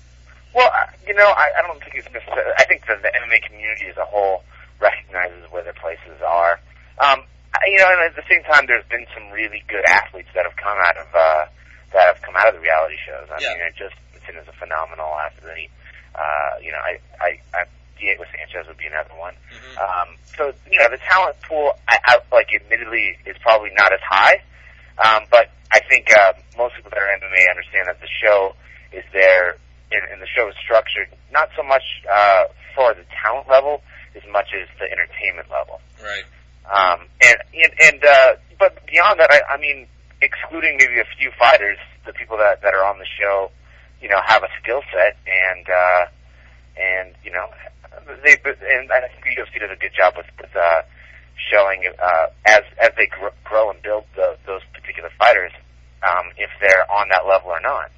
Well, you know, I, I don't think it's necessarily. I think that the M M A community as a whole recognizes where their places are. Um, you know, and at the same time, there's been some really good athletes that have come out of uh, that have come out of the reality shows. I yeah. mean, it just Vincent is a phenomenal athlete. Uh, you know, I, I, I Diego Sanchez would be another one. Mm-hmm. Um, so, you know, the talent pool, I, I, like, admittedly, is probably not as high. Um, but I think uh, most people that are M M A understand that the show is there, and, and the show is structured not so much uh, for the talent level as much as the entertainment level. Right. Um, and and, and uh, but beyond that, I, I mean, excluding maybe a few fighters, the people that that are on the show, you know, have a skill set, and uh, and you know. They and I think the U F C does a good job with, with uh, showing uh, as as they grow, grow and build the, those particular fighters. fighters, um, if they're on that level or not.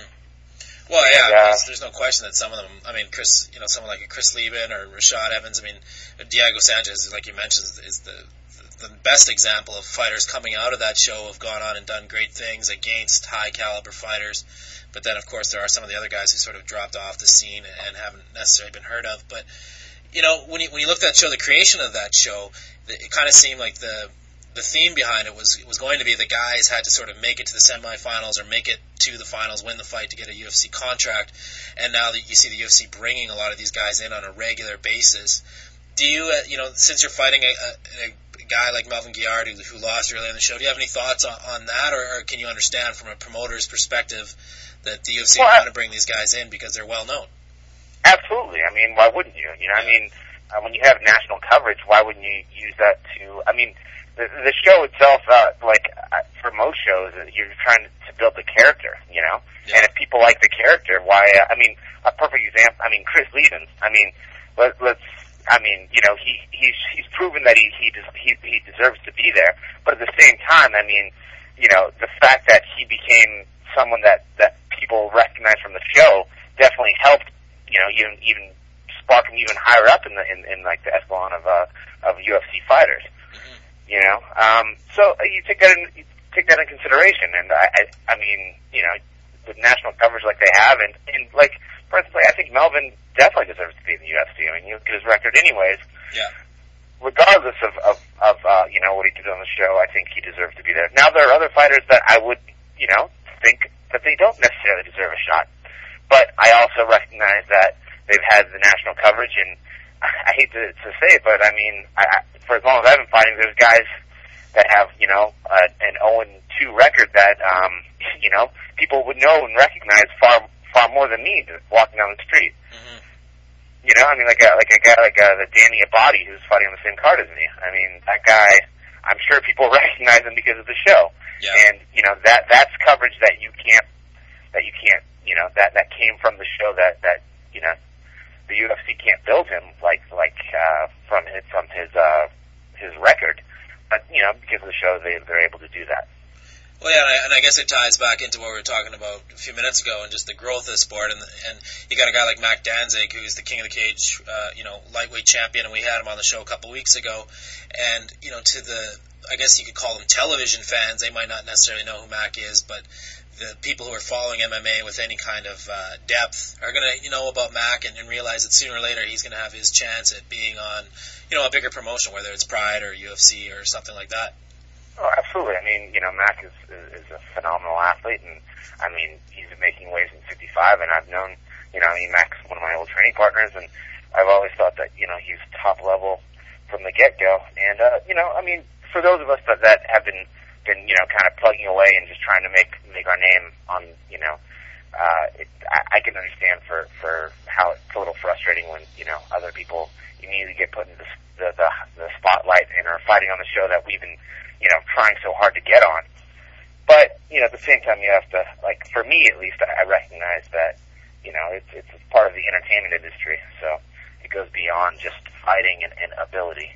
Well, yeah, and, uh, there's, there's no question that some of them, I mean, Chris, you know, someone like a Chris Lieben or Rashad Evans, I mean, Diego Sanchez, like you mentioned, is the, the best example of fighters coming out of that show have gone on and done great things against high caliber fighters. But then, of course, there are some of the other guys who sort of dropped off the scene and haven't necessarily been heard of. But, you know, when you, when you looked at that show, the creation of that show, it kind of seemed like the, the theme behind it was it was going to be the guys had to sort of make it to the semifinals or make it to the finals, win the fight to get a U F C contract. And now that you see the U F C bringing a lot of these guys in on a regular basis, do you, uh, you know, since you're fighting a, a, a guy like Melvin Guillard who, who lost earlier in the show, do you have any thoughts on, on that, or, or can you understand from a promoter's perspective that the U F C well, want to bring these guys in because they're well known? Absolutely. I mean, why wouldn't you? You know, I mean, uh, when you have national coverage, why wouldn't you use that to? I mean, the, the show itself, uh, like uh, for most shows, you're trying to build the character, you know. Yeah. And if people like the character, why? Uh, I mean, a perfect example. I mean, Chris Lieben. I mean, let, let's. I mean, you know, he he's he's proven that he he des- he he deserves to be there. But at the same time, I mean, you know, the fact that he became someone that that people recognize from the show definitely helped. You know, even even spark him even higher up in the in, in like the echelon of uh of U F C fighters. You know, um, so you take that in, you take that in consideration, and I, I, I mean, you know, with national coverage like they have, and, and like, personally, I think Melvin definitely deserves to be in the U F C. I mean, you look at his record anyways. Yeah. Regardless of, of, of, uh, you know, what he did on the show, I think he deserves to be there. Now, there are other fighters that I would, you know, think that they don't necessarily deserve a shot. But I also recognize that they've had the national coverage, and I hate to, to say it, but I mean, I, for as long as I've been fighting, there's guys that have, you know, uh, an oh and two record that, um, you know, people would know and recognize far, far more than me walking down the street. Mm-hmm. You know, I mean, like a, like a guy like uh, the Danny Abadi who's fighting on the same card as me. I mean, that guy, I'm sure people recognize him because of the show. Yeah. And, you know, that, that's coverage that you can't, that you can't, you know, that, that came from the show that, that, you know, the U F C can't build him like like uh, from his from his uh, his record, but you know, because of the show, they they're able to do that. Well, yeah, and I, and I guess it ties back into what we were talking about a few minutes ago, and just the growth of the sport. And and you got a guy like Mac Danzig, who's the king of the cage, uh, you know, lightweight champion, and we had him on the show a couple weeks ago. And you know, to the, I guess you could call them television fans. They might not necessarily know who Mac is, but the people who are following M M A with any kind of uh, depth are going to, you know, about Mac and, and realize that sooner or later he's going to have his chance at being on, you know, a bigger promotion, whether it's Pride or U F C or something like that. Oh, absolutely. I mean, you know, Mac is, is, is a phenomenal athlete, and I mean, he's been making waves in fifty-five, and I've known, you know, I mean, Mac's one of my old training partners, and I've always thought that, you know, he's top level from the get-go. And, uh, you know, I mean, for those of us that, that have been, been, you know, kind of plugging away and just trying to make make our name on, you know, uh, it, I, I can understand for for how it's a little frustrating when, you know, other people immediately get put in the the, the, the spotlight and are fighting on the show that we've been, you know, trying so hard to get on. But you know, at the same time, you have to, like, for me at least, I, I recognize that, you know, it's it's part of the entertainment industry, so it goes beyond just fighting and, and ability.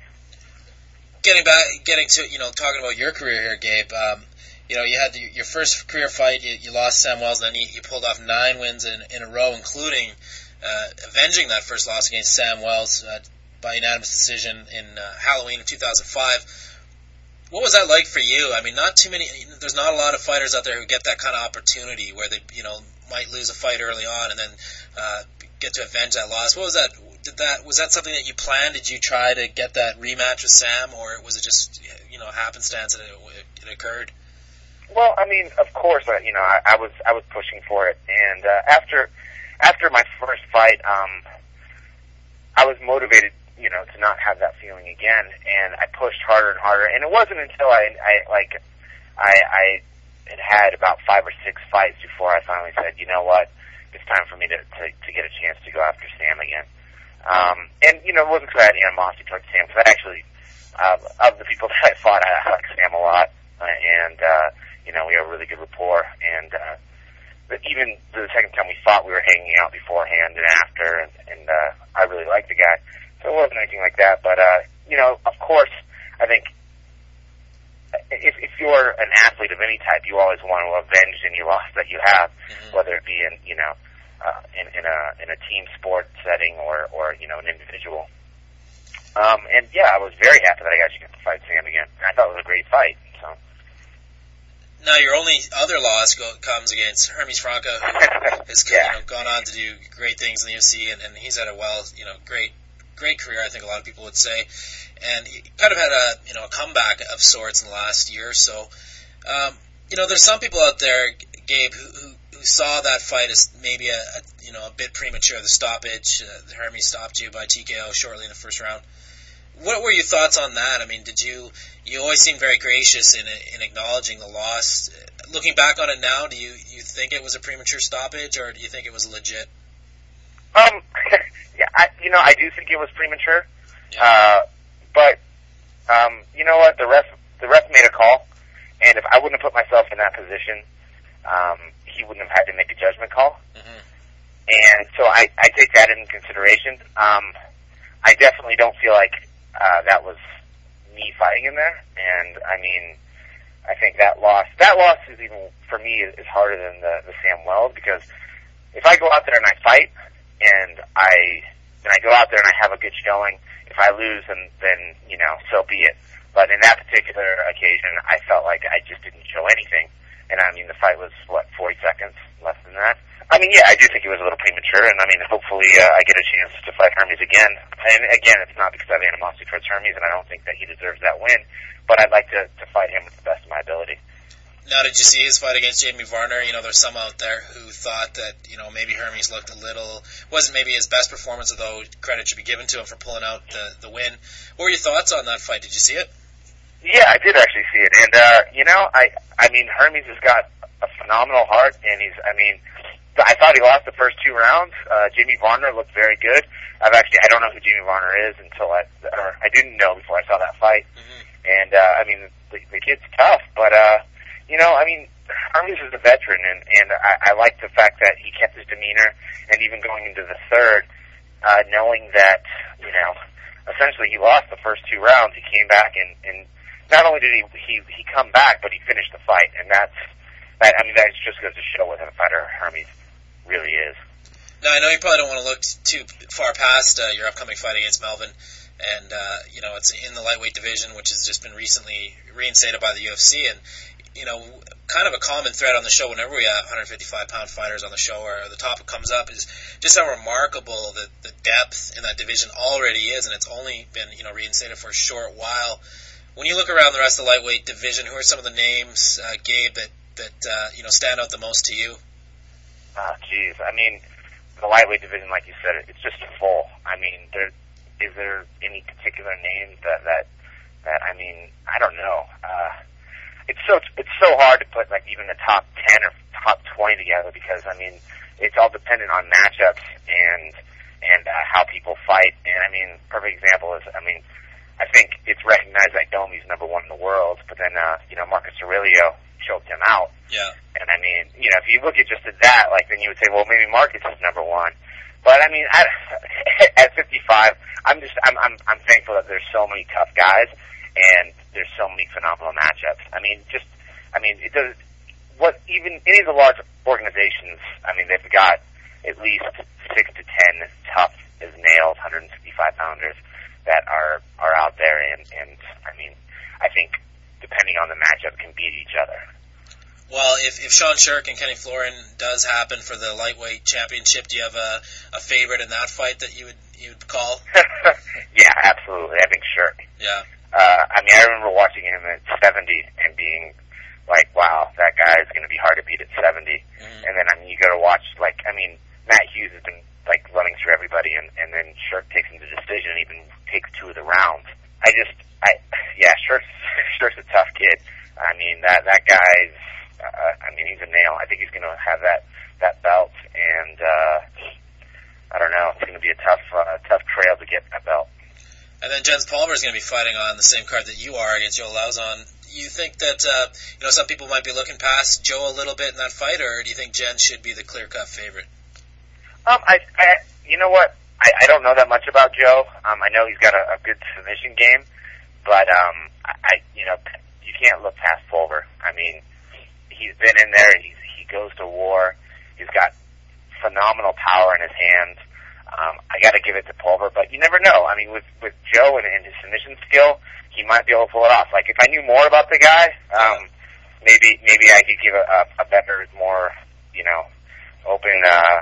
Getting back, getting to, you know, talking about your career here, Gabe, um, you know, you had the, your first career fight, you, you lost Sam Wells, and then you, you pulled off nine wins in, in a row, including uh, avenging that first loss against Sam Wells uh, by unanimous decision in uh, Halloween of two thousand five. What was that like for you? I mean, not too many, there's not a lot of fighters out there who get that kind of opportunity where they, you know, might lose a fight early on and then uh, get to avenge that loss. What was that? Did that was that something that you planned? Did you try to get that rematch with Sam, or was it just, you know, happenstance that it, it occurred? Well, I mean, of course, uh, you know, I, I was I was pushing for it, and uh, after after my first fight, um, I was motivated, you know, to not have that feeling again, and I pushed harder and harder. And it wasn't until I, I like I, I had had about five or six fights before I finally said, you know what, it's time for me to to, to get a chance to go after Sam again. Um, and, you know, it wasn't because I had animosity towards Sam, because I actually, uh, of the people that I fought, I, I like Sam a lot, uh, and, uh, you know, we have a really good rapport, and, uh, but even the second time we fought, we were hanging out beforehand and after, and, and, uh, I really liked the guy, so it wasn't anything like that, but, uh, you know, of course, I think, if, if you're an an athlete of any type, you always want to avenge any loss that you have, mm-hmm. whether it be in, you know, uh, in, in a in a team sport setting or, or you know, an individual. Um, and yeah, I was very happy that I got to fight Sam again. And I thought it was a great fight. So. Now, your only other loss go, comes against Hermes Franca, who has yeah. you know, gone on to do great things in the U F C, and, and he's had a well, you know, great, great career. I think a lot of people would say, and he kind of had a, you know, a comeback of sorts in the last year or so. Um, you know, there's some people out there, Gabe, who, who, who saw that fight as maybe a, a, you know, a bit premature. The stoppage, uh, Hermes stopped you by T K O shortly in the first round. What were your thoughts on that? I mean, did you, you always seem very gracious in in acknowledging the loss. Looking back on it now, do you, you think it was a premature stoppage, or do you think it was legit? Um, yeah, I, you know, I do think it was premature. Yeah. Uh, but, um, you know what, the ref, the ref made a call, and if I wouldn't have put myself in that position, um, he wouldn't have had to make a judgment call. Mm-hmm. And so I, I take that into consideration. Um, I definitely don't feel like Uh, that was me fighting in there, and I mean, I think that loss, that loss is even, for me, is, is harder than the, the Sam Wells, because if I go out there and I fight, and I, and I go out there and I have a good showing, if I lose, then, then, you know, so be it. But in that particular occasion, I felt like I just didn't show anything, and I mean, the fight was, what, forty seconds, less than that? I mean, yeah, I do think it was a little premature, and I mean, hopefully uh, I get a chance to fight Hermes again. And again, it's not because I have animosity towards Hermes, and I don't think that he deserves that win, but I'd like to, to fight him with the best of my ability. Now, did you see his fight against Jamie Varner? You know, there's some out there who thought that, you know, maybe Hermes looked a little, wasn't maybe his best performance, although credit should be given to him for pulling out the, the win. What were your thoughts on that fight? Did you see it? Yeah, I did actually see it, and, uh, you know, I, I mean, Hermes has got a phenomenal heart, and he's, I mean, I thought he lost the first two rounds. Uh, Jamie Varner looked very good. I've actually, I don't know who Jamie Varner is until I, or I didn't know before I saw that fight. Mm-hmm. And, uh, I mean, the, the kid's tough, but, uh, you know, I mean, Hermes is a veteran, and, and I, I like the fact that he kept his demeanor, and even going into the third, uh, knowing that, you know, essentially he lost the first two rounds, he came back, and, and not only did he, he, he come back, but he finished the fight, and that's, that, I mean, that just goes to show what a fighter Hermes really is. Now, I know you probably don't want to look too far past uh, your upcoming fight against Melvin, and, uh, you know, it's in the lightweight division, which has just been recently reinstated by the U F C, and, you know, kind of a common thread on the show whenever we have one fifty-five pound fighters on the show, or the topic comes up, is just how remarkable the, the depth in that division already is, and it's only been, you know, reinstated for a short while. When you look around the rest of the lightweight division, who are some of the names, uh, Gabe, that, that uh, you know, stand out the most to you? Ah, geez. I mean, the lightweight division, like you said, it's just full. I mean, there is there any particular name that that that I mean, I don't know. Uh, it's so it's so hard to put like even the top ten or top twenty together, because I mean, it's all dependent on matchups and and uh, how people fight. And I mean, perfect example is, I mean, I think it's recognized that Domi's number one in the world, but then uh, you know, Marcus Aurelio choked him out. Yeah. And I mean, you know, if you look at just at that, like, then you would say, well, maybe Marcus is number one. But I mean, I, at fifty-five, I'm just, I'm, I'm, I'm thankful that there's so many tough guys, and there's so many phenomenal matchups. I mean, just, I mean, it does, what, even any of the large organizations, I mean, they've got at least six to ten tough as nails, one fifty-five pounders that are, are out there, and, and I mean, I think, depending on the matchup, can beat each other. Well, if, if Sean Shirk and Kenny Florin does happen for the lightweight championship, do you have a, a favorite in that fight that you would you would call? Yeah, absolutely. I think Shirk. Yeah. Uh, I mean, I remember watching him at seventy and being like, wow, that guy is going to be hard to beat at seventy. Mm-hmm. And then, I mean, you go to watch, like, I mean, Matt Hughes has been, like, running through everybody, and, and then Shirk takes him to decision and even takes two of the rounds. I just, I, yeah, Shirk's, Shirk's a tough kid. I mean, that, that guy's, uh, I mean, he's a nail. I think he's going to have that, that belt, and, uh, I don't know, it's going to be a tough, uh, tough trail to get that belt. And then Jens Palmer is going to be fighting on the same card that you are against Joe Lauzon. You think that, uh, you know, some people might be looking past Joe a little bit in that fight, or do you think Jens should be the clear-cut favorite? Um, I, I, you know what? I, I don't know that much about Joe. Um, I know he's got a, a good submission game, but, um, I, you know, you can't look past Pulver. I mean, he's been in there. He's, he goes to war. He's got phenomenal power in his hands. Um, I got to give it to Pulver, but you never know. I mean, with with Joe and, and his submission skill, he might be able to pull it off. Like if I knew more about the guy, um, maybe maybe I could give a, a, a better, more you know, open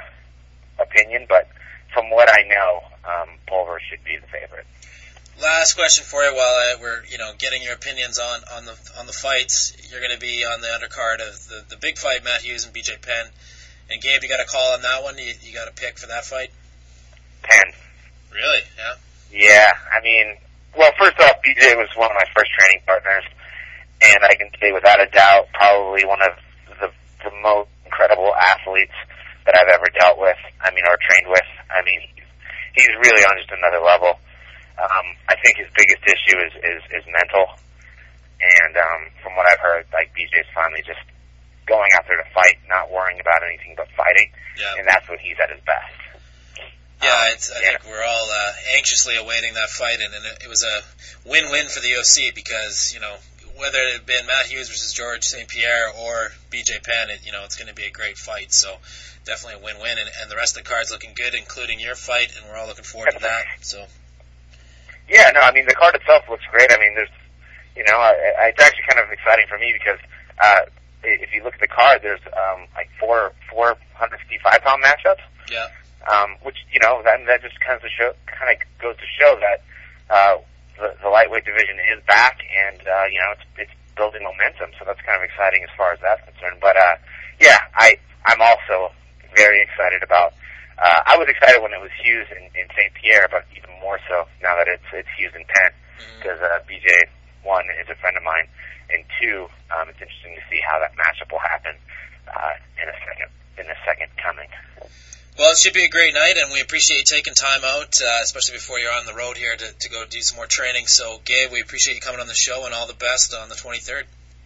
uh, opinion. But from what I know, um, Pulver should be the favorite. Last question for you, while I, we're you know getting your opinions on, on the on the fights. You're going to be on the undercard of the the big fight, Matt Hughes and B J Penn. And Gabe, you got a call on that one? You, you got a pick for that fight? Penn. Really? Yeah. Yeah. I mean, well, first off, B J was one of my first training partners, and I can say without a doubt, probably one of the the most incredible athletes that I've ever dealt with. I mean, or trained with. I mean, he's, he's really on just another level. Um, I think his biggest issue is is, is mental, and um, from what I've heard, like B J's finally just going out there to fight, not worrying about anything but fighting, yeah. And that's when he's at his best. Yeah, it's, I yeah. think we're all uh, anxiously awaiting that fight, and, and it, it was a win-win for the U F C because, you know, whether it had been Matt Hughes versus George Saint Pierre or B J Penn, it, you know, it's going to be a great fight. So definitely a win-win, and, and the rest of the card's looking good, including your fight, and we're all looking forward to that. So. Yeah, no, I mean, the card itself looks great. I mean, there's, you know, I, I, it's actually kind of exciting for me because uh, if you look at the card, there's um, like four four hundred fifty-five pound matchups. Yeah. Um, which, you know, that, that just kind of show, kind of goes to show that, uh, the, the lightweight division is back and, uh, you know, it's, it's building momentum. So that's kind of exciting as far as that's concerned. But, uh, yeah, I, I'm also very excited about, uh, I was excited when it was Hughes in, in Saint Pierre, but even more so now that it's, it's Hughes in Penn. Because, mm-hmm. uh, B J, one, is a friend of mine, and two, um, it's interesting to see how that matchup will happen, uh, in a second, in the second coming. Well, it should be a great night, and we appreciate you taking time out, uh, especially before you're on the road here to, to go do some more training. So, Gabe, we appreciate you coming on the show, and all the best on the twenty-third.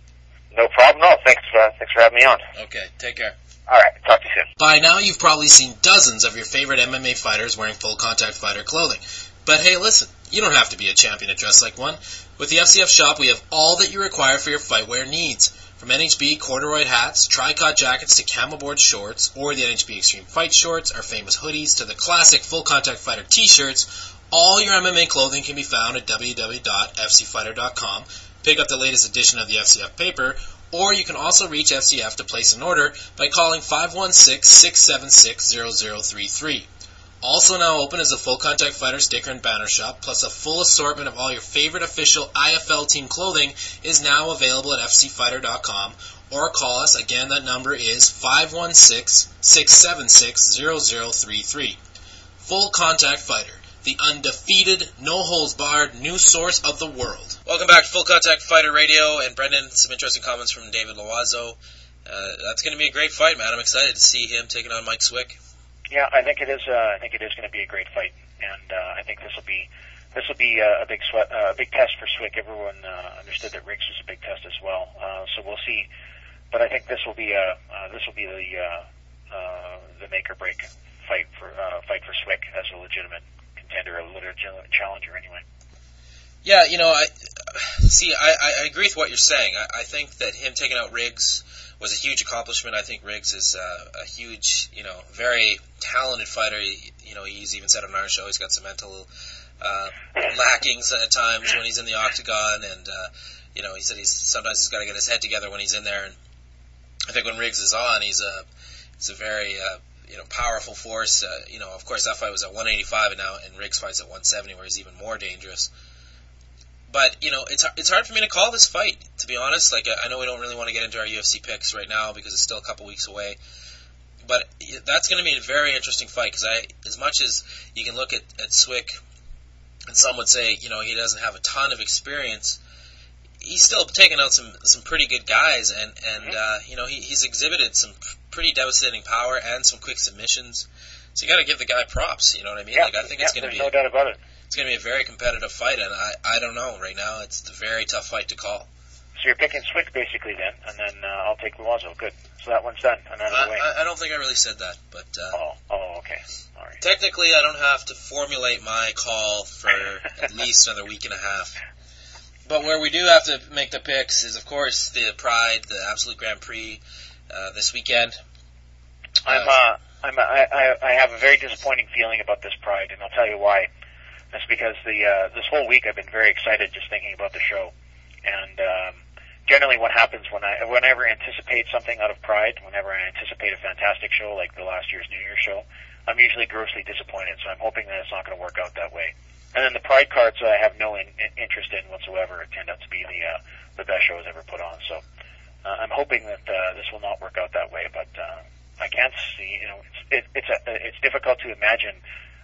No problem at all. Thanks, uh, thanks for having me on. Okay, take care. All right, talk to you soon. By now, you've probably seen dozens of your favorite M M A fighters wearing full contact fighter clothing. But hey, listen, you don't have to be a champion to dress like one. With the F C F shop, we have all that you require for your fight wear needs. From N H B corduroy hats, tricot jackets to camel board shorts, or the N H B Extreme Fight shorts, our famous hoodies, to the classic Full Contact Fighter t-shirts, all your M M A clothing can be found at w w w dot f c fighter dot com. Pick up the latest edition of the F C F paper, or you can also reach F C F to place an order by calling five one six, six seven six, zero zero three three. Also now open is the Full Contact Fighter sticker and banner shop, plus a full assortment of all your favorite official I F L team clothing is now available at f c fighter dot com, or call us. Again, that number is five one six, six seven six, zero zero three three. Full Contact Fighter, the undefeated, no-holds-barred new source of the world. Welcome back to Full Contact Fighter Radio, and Brendan, some interesting comments from David Loiseau. Uh, that's going to be a great fight, man. I'm excited to see him taking on Mike Swick. Yeah, I think it is. Uh, I think it is going to be a great fight, and uh, I think this will be this will be uh, a big sweat, uh, a big test for Swick. Everyone uh, understood that Riggs was a big test as well, uh, so we'll see. But I think this will be a uh, this will be the uh, uh, the make or break fight for uh, fight for Swick as a legitimate contender, a legitimate challenger, anyway. Yeah, you know, I see. I, I agree with what you're saying. I, I think that him taking out Riggs was a huge accomplishment. I think Riggs is uh, a huge, you know, very talented fighter. He, you know, he's even said on our show he's got some mental uh, lackings at times when he's in the octagon, and uh, you know, he said he's sometimes he's got to get his head together when he's in there. And I think when Riggs is on, he's a he's a very uh, you know powerful force. Uh, you know, of course that fight was at one eighty-five, and now and Riggs fights at one seventy, where he's even more dangerous. But, you know, it's it's hard for me to call this fight, to be honest. Like, I know we don't really want to get into our U F C picks right now because it's still a couple weeks away. But that's going to be a very interesting fight because I, as much as you can look at, at Swick, and some would say, you know, he doesn't have a ton of experience, he's still taken out some, some pretty good guys. And, and uh, you know, he, he's exhibited some pretty devastating power and some quick submissions. So you got to give the guy props, you know what I mean? Yeah, like, I think yeah, it's going to be... no doubt about it. It's going to be a very competitive fight, and I, I don't know. Right now, it's a very tough fight to call. So you're picking Swick, basically, then, and then uh, I'll take Loiseau. Good. So that one's done, and out of the way. I, I don't think I really said that, but... Uh, oh, oh, okay. All right. Technically, I don't have to formulate my call for at least another week and a half. But where we do have to make the picks is, of course, the Pride, the Absolute Grand Prix uh, this weekend. I'm, uh, I'm, I, I, I have a very disappointing feeling about this Pride, and I'll tell you why. That's because the uh, this whole week I've been very excited just thinking about the show, and um, generally what happens when I, whenever I anticipate something out of Pride, whenever I anticipate a fantastic show like the last year's New Year's show, I'm usually grossly disappointed. So I'm hoping that it's not going to work out that way. And then the Pride cards I have no in, in, interest in whatsoever. It turned out to be the uh, the best shows ever put on. So uh, I'm hoping that uh, this will not work out that way. But uh, I can't see. You know, it's it, it's a, it's difficult to imagine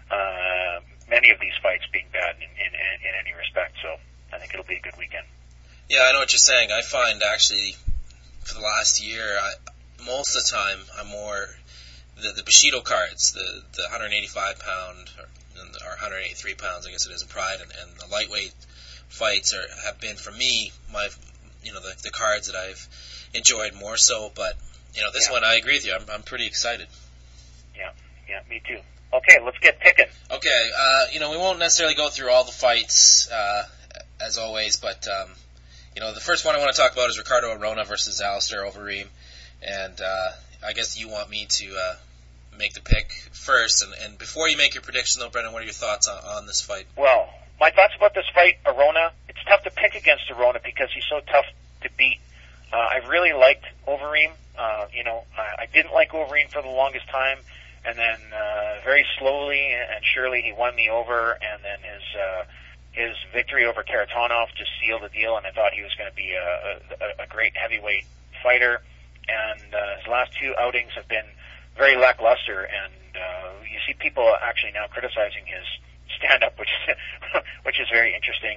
uh, many of these fights being bad in, in in any respect. So I think it'll be a good weekend. Yeah, I know what you're saying. I find actually for the last year, I, most of the time, I'm more the the Bushido cards, the the one eighty-five pound. Or, or one eighty-three pounds, I guess it is, in Pride, and, and the lightweight fights are have been for me my, you know, the, the cards that I've enjoyed more so. But you know, this yeah. one I agree with you. I'm I'm pretty excited. Yeah, yeah, me too. Okay, let's get picking. Okay, uh, you know, we won't necessarily go through all the fights uh, as always, but um, you know, the first one I want to talk about is Ricardo Arona versus Alistair Overeem, and uh, I guess you want me to. Uh, make the pick first, and, and before you make your prediction though, Brendan, what are your thoughts on, on this fight? Well, my thoughts about this fight, Arona, it's tough to pick against Arona because he's so tough to beat. Uh, I really liked Overeem. Uh, you know, I, I didn't like Overeem for the longest time, and then uh, very slowly and surely he won me over, and then his uh, his victory over Karatanov just sealed the deal, and I thought he was going to be a, a, a great heavyweight fighter, and uh, his last two outings have been very lackluster, and uh, you see people actually now criticizing his stand-up, which is which is very interesting.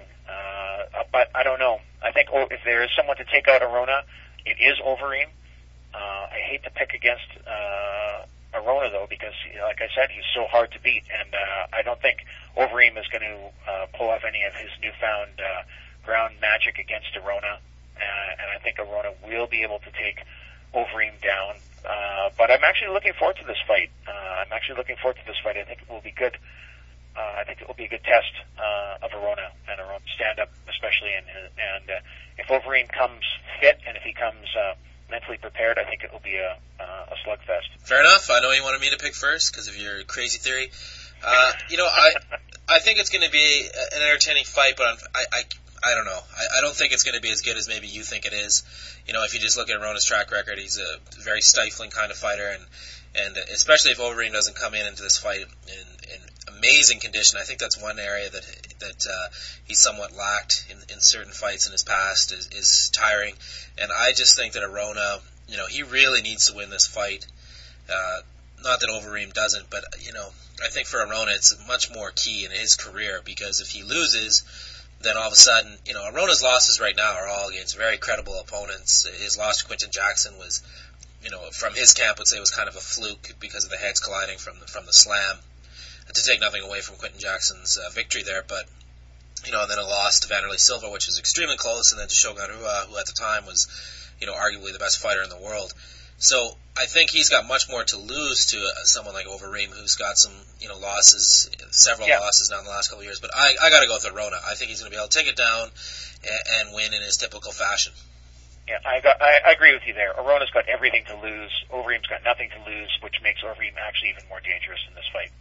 Uh, but I don't know. I think oh, if there is someone to take out Arona, it is Overeem. Uh, I hate to pick against uh, Arona though, because like I said, he's so hard to beat, and uh, I don't think Overeem is going to uh, pull off any of his newfound uh, ground magic against Arona, uh, and I think Arona will be able to take Overeem down. Uh, but I'm actually looking forward to this fight. Uh, I'm actually looking forward to this fight. I think it will be good. Uh, I think it will be a good test uh, of Arona and Arona's stand-up, especially. And, and uh, if Overeem comes fit and if he comes uh, mentally prepared, I think it will be a, uh, a slugfest. Fair enough. I know you wanted me to pick first because of your crazy theory. Uh, you know, I I think it's going to be an entertaining fight, but I'm, I I I don't know. I, I don't think it's going to be as good as maybe you think it is. You know, if you just look at Arona's track record, he's a very stifling kind of fighter, and and especially if Overeem doesn't come in into this fight in, in amazing condition, I think that's one area that that uh, he's somewhat lacked in, in certain fights in his past is, is tiring. And I just think that Arona, you know, he really needs to win this fight. Uh, not that Overeem doesn't, but you know, I think for Arona it's much more key in his career, because if he loses, then all of a sudden, you know, Arona's losses right now are all against very credible opponents. His loss to Quinton Jackson was, you know, from his camp would say it was kind of a fluke because of the heads colliding from the, from the slam. To take nothing away from Quinton Jackson's uh, victory there, but, you know, and then a loss to Vanderlei Silva, which was extremely close, and then to Shogun Rua, who at the time was, you know, arguably the best fighter in the world. So I think he's got much more to lose to uh, someone like Overeem, who's got some, you know, losses, several yeah. losses now in the last couple of years. But I, I got to go with Arona. I think he's going to be able to take it down and, and win in his typical fashion. Yeah, I, got, I, I agree with you there. Arona's got everything to lose. Overeem's got nothing to lose, which makes Overeem actually even more dangerous in this fight.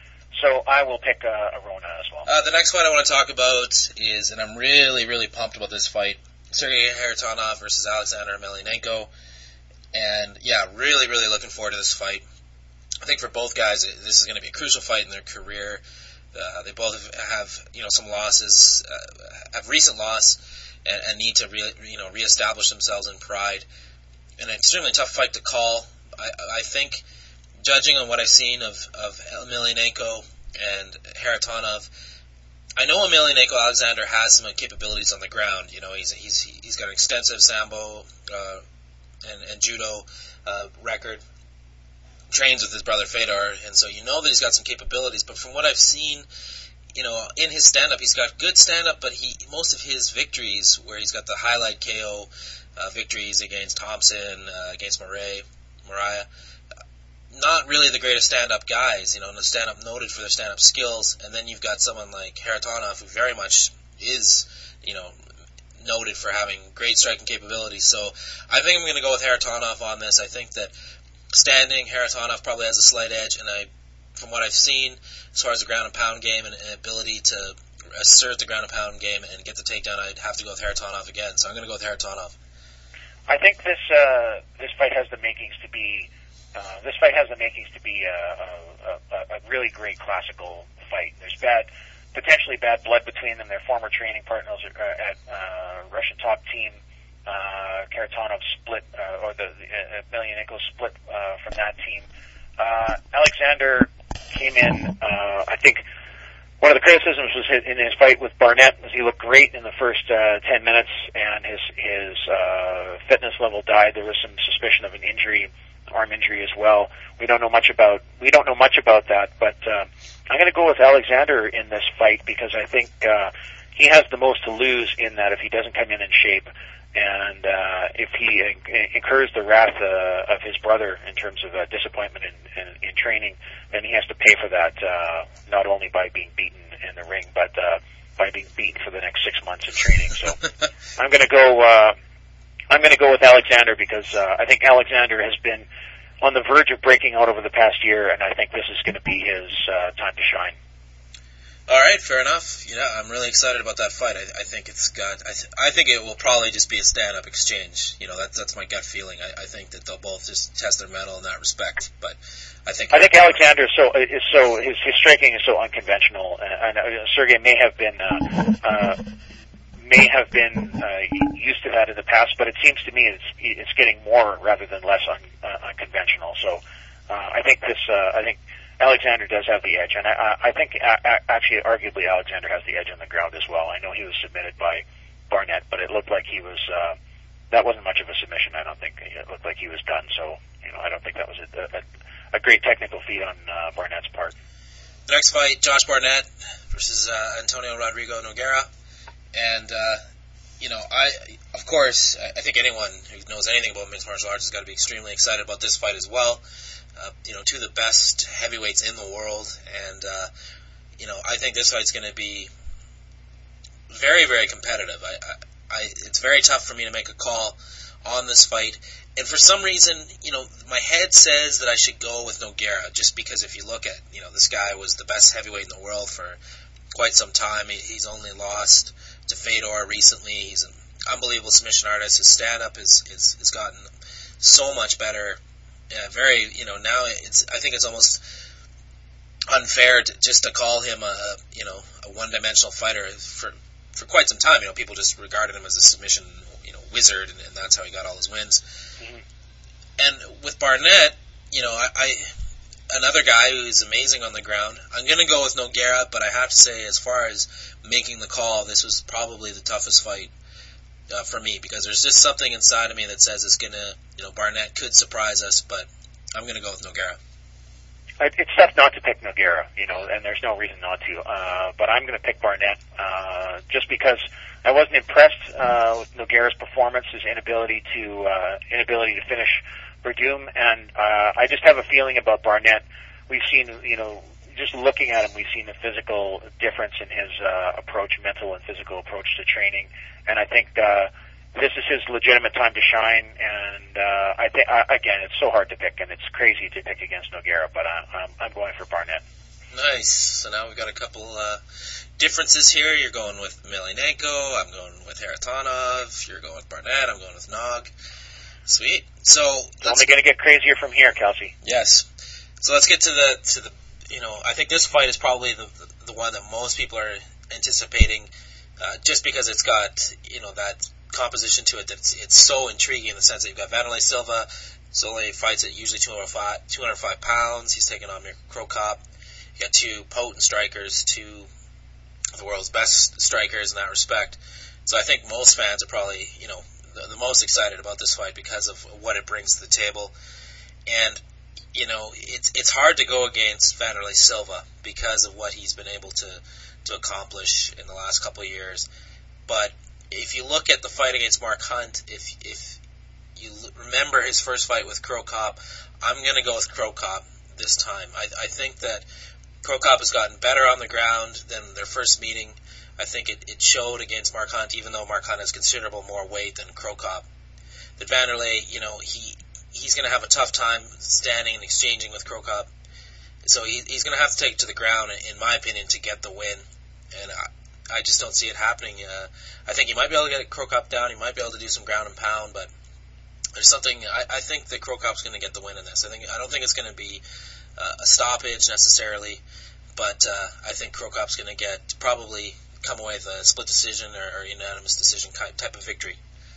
So I will pick uh, Arona as well. Uh, the next fight I want to talk about is, and I'm really, really pumped about this fight, Sergey Kharitonov versus Alexander Emelianenko. And, yeah, really, really looking forward to this fight. I think for both guys, this is going to be a crucial fight in their career. Uh, they both have, you know, some losses, uh, have recent loss, and, and need to, re, you know, reestablish themselves in Pride. And an extremely tough fight to call. I, I think, judging on what I've seen of, of Emelianenko and Kharitonov, I know Emelianenko Alexander has some capabilities on the ground. You know, he's he's he's got an extensive sambo uh, and, and judo uh, record. Trains with his brother Fedor, and so you know that he's got some capabilities. But from what I've seen, you know, in his stand-up, he's got good stand-up, but he most of his victories, where he's got the highlight K O uh, victories against Thompson, uh, against Murray, Mariah, not really the greatest stand-up guys, you know, and the stand-up noted for their stand-up skills. And then you've got someone like Kharitonov, who very much is, you know, noted for having great striking capabilities. So I think I'm going to go with Kharitonov on this. I think that standing, Kharitonov probably has a slight edge, and I, from what I've seen, as far as the ground and pound game and, and ability to assert the ground and pound game and get the takedown, I'd have to go with Kharitonov again. So I'm going to go with Kharitonov. I think this uh, this fight has the makings to be uh, this fight has the makings to be a, a, a, a really great classical fight. There's bad, potentially bad blood between them. They're former training partners at uh, Russian top team. Uh, Kharitonov split, uh, or the, the uh, Emelianenko split uh, from that team. Uh, Alexander came in. Uh, I think one of the criticisms was in his fight with Barnett was he looked great in the first uh, ten minutes, and his his uh, fitness level died. There was some suspicion of an injury, arm injury as well. We don't know much about we don't know much about that, but uh, I'm going to go with Alexander in this fight because I think uh, he has the most to lose in that if he doesn't come in in shape. And uh, if he in- incurs the wrath uh, of his brother in terms of uh, disappointment in, in, in training, then he has to pay for that, uh, not only by being beaten in the ring, but uh, by being beaten for the next six months in training. So I'm going to go. Uh, I'm going to go with Alexander because uh, I think Alexander has been on the verge of breaking out over the past year, and I think this is going to be his uh, time to shine. All right, fair enough. You know, I'm really excited about that fight. I, I think it's got. I, th- I think it will probably just be a stand-up exchange. You know, that's that's my gut feeling. I, I think that they'll both just test their mettle in that respect. But I think I think Alexander is so is so his his striking is so unconventional, and, and uh, Sergey may have been uh, uh, may have been uh, used to that in the past. But it seems to me it's it's getting more rather than less un, uh, unconventional. So uh, I think this. Uh, I think. Alexander does have the edge, and I, I think actually, arguably, Alexander has the edge on the ground as well. I know he was submitted by Barnett, but it looked like he was, uh, that wasn't much of a submission, I don't think. It looked like he was done, so, you know, I don't think that was a, a, a great technical feat on uh, Barnett's part. The next fight, Josh Barnett versus uh, Antonio Rodrigo Nogueira, and, uh, you know, I, of course, I think anyone who knows anything about mixed martial arts has got to be extremely excited about this fight as well. Uh, you know, two of the best heavyweights in the world, and, uh, you know, I think this fight's going to be very, very competitive. I, I, I, it's very tough for me to make a call on this fight, and for some reason, you know, my head says that I should go with Nogueira, just because if you look at, you know, this guy was the best heavyweight in the world for quite some time. He, he's only lost to Fedor recently. He's an unbelievable submission artist. His stand-up is, is, is gotten so much better. Yeah, very, you know, now it's, I think it's almost unfair to, just to call him a, you know, a one-dimensional fighter for, for quite some time. You know, people just regarded him as a submission, you know, wizard, and, and that's how he got all his wins. Mm-hmm. And with Barnett, you know, I, I, another guy who's amazing on the ground, I'm going to go with Nogueira, but I have to say, as far as making the call, this was probably the toughest fight Uh, for me, because there's just something inside of me that says it's gonna, you know, Barnett could surprise us, but I'm gonna go with Nogueira. It's tough not to pick Nogueira, you know, and there's no reason not to. Uh, but I'm gonna pick Barnett uh, just because I wasn't impressed uh, with Nogueira's performance, his inability to uh, inability to finish Verdum, and uh, I just have a feeling about Barnett. We've seen, you know, just looking at him, we've seen the physical difference in his uh, approach, mental and physical approach to training. And I think uh, this is his legitimate time to shine. And uh, I think, uh, again, it's so hard to pick, and it's crazy to pick against Nogueira, but I, I'm, I'm going for Barnett. Nice. So now we've got a couple uh, differences here. You're going with Emelianenko. I'm going with Kharitonov. You're going with Barnett. I'm going with Nog. Sweet. So it's only going to get crazier from here, Kelsey. Yes. So let's get to the to the. You know, I think this fight is probably the the, the one that most people are anticipating. Uh, just because it's got, you know, that composition to it that's it's so intriguing in the sense that you've got Vanderlei Silva. Zole fights at usually two hundred five pounds. He's taking on Mirko Cro Cop. You got two potent strikers, two of the world's best strikers in that respect. So I think most fans are probably, you know, the, the most excited about this fight because of what it brings to the table. And, you know, it's it's hard to go against Vanderlei Silva because of what he's been able to to accomplish in the last couple of years. But if you look at the fight against Mark Hunt, if if you remember his first fight with Cro Cop, I'm going to go with Cro Cop this time. I, I think that Cro Cop has gotten better on the ground than their first meeting. I think it, it showed against Mark Hunt, even though Mark Hunt has considerable more weight than Cro Cop, that Vanderlei, you know, he he's going to have a tough time standing and exchanging with Cro Cop. So he, he's going to have to take it to the ground, in my opinion, to get the win. And I, I just don't see it happening. Uh, I think he might be able to get Cro Cop down. He might be able to do some ground and pound, but there's something. I, I think that Cro Cop's going to get the win in this. I think I don't think it's going to be uh, a stoppage necessarily, but uh, I think Cro Cop's going to get probably come away with a split decision or, or unanimous decision type of victory.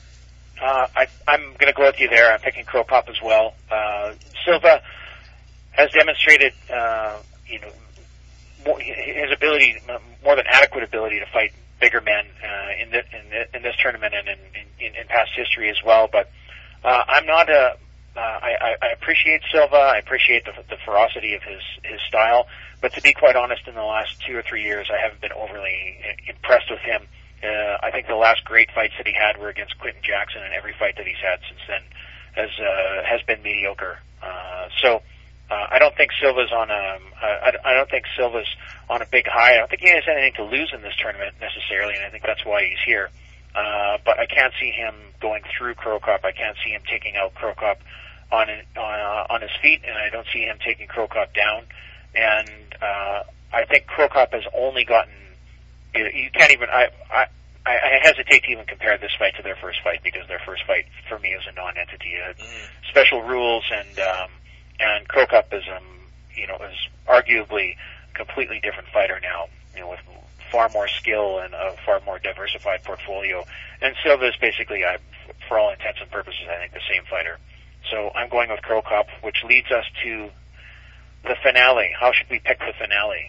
Uh, I, I'm going to go with you there. I'm picking Cro Cop as well. Uh, Silva has demonstrated, uh, you know, more, his ability, more than adequate ability to fight bigger men uh, in, the, in, the, in this tournament and in, in, in past history as well. But uh, I'm not a. Uh, I, I appreciate Silva. I appreciate the, the ferocity of his his style. But to be quite honest, in the last two or three years, I haven't been overly impressed with him. Uh, I think the last great fights that he had were against Quinton Jackson, and every fight that he's had since then has uh, has been mediocre. Uh, so uh, I don't think Silva's on a. I, I don't think Silva's on a big high. I don't think he has anything to lose in this tournament necessarily, and I think that's why he's here. Uh, but I can't see him going through Cro Cop. I can't see him taking out Cro Cop on on, uh, on his feet, and I don't see him taking Cro Cop down. And uh, I think Cro Cop has only gotten. You can't even. I, I I hesitate to even compare this fight to their first fight, because their first fight for me is a non-entity. It had mm. special rules, and um, and Cro Cop is um you know is arguably a completely different fighter now. You know, with far more skill and a far more diversified portfolio. And Silva is basically, I, for all intents and purposes, I think the same fighter. So I'm going with Cro Cop, which leads us to the finale. How should we pick the finale?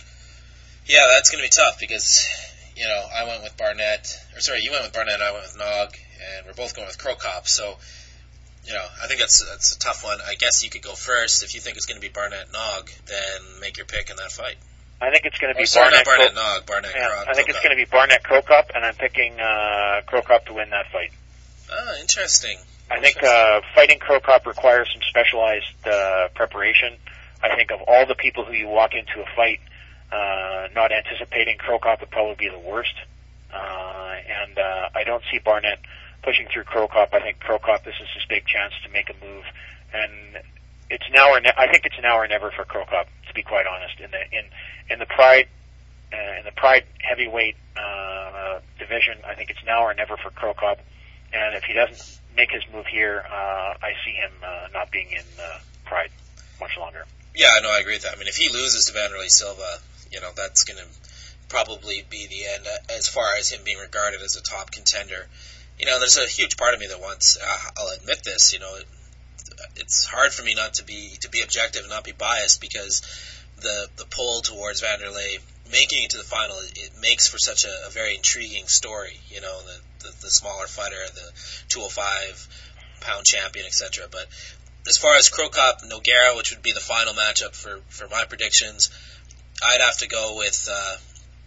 Yeah, that's going to be tough because, you know, I went with Barnett, or sorry, you went with Barnett, I went with Nog, and we're both going with Cro Cop. So, you know, I think that's that's a tough one. I guess you could go first. If you think it's going to be Barnett Nog, then make your pick in that fight. I think it's going to be oh, sorry, Barnett, not Barnett Cro- Nog, Barnett yeah, Cro- I think Cro- it's going to be Barnett Cro Cop, and I'm picking uh, Cro Cop to win that fight. Oh, interesting. I think uh, fighting Cro Cop requires some specialized uh, preparation. I think of all the people who you walk into a fight uh, not anticipating, Cro Cop would probably be the worst. Uh, and uh, I don't see Barnett pushing through Cro Cop. I think Cro Cop, this is his big chance to make a move. And it's now or ne- I think it's now or never for Cro Cop, to be quite honest. In the in in the Pride uh, in the Pride heavyweight uh, division, I think it's now or never for Cro Cop. And if he doesn't make his move here, uh, I see him uh, not being in uh, Pride much longer. Yeah, no, I agree with that. I mean, if he loses to Vanderlei Silva, you know, that's going to probably be the end as far as him being regarded as a top contender. You know, there's a huge part of me that wants, uh, I'll admit this, you know, it, it's hard for me not to be to be objective and not be biased, because the the pull towards Vanderlei making it to the final, it, it makes for such a, a very intriguing story. You know, the, the the smaller fighter, the two oh five pound champion, et cetera. But as far as Cro Cop Nogueira, which would be the final matchup for, for my predictions, I'd have to go with, uh,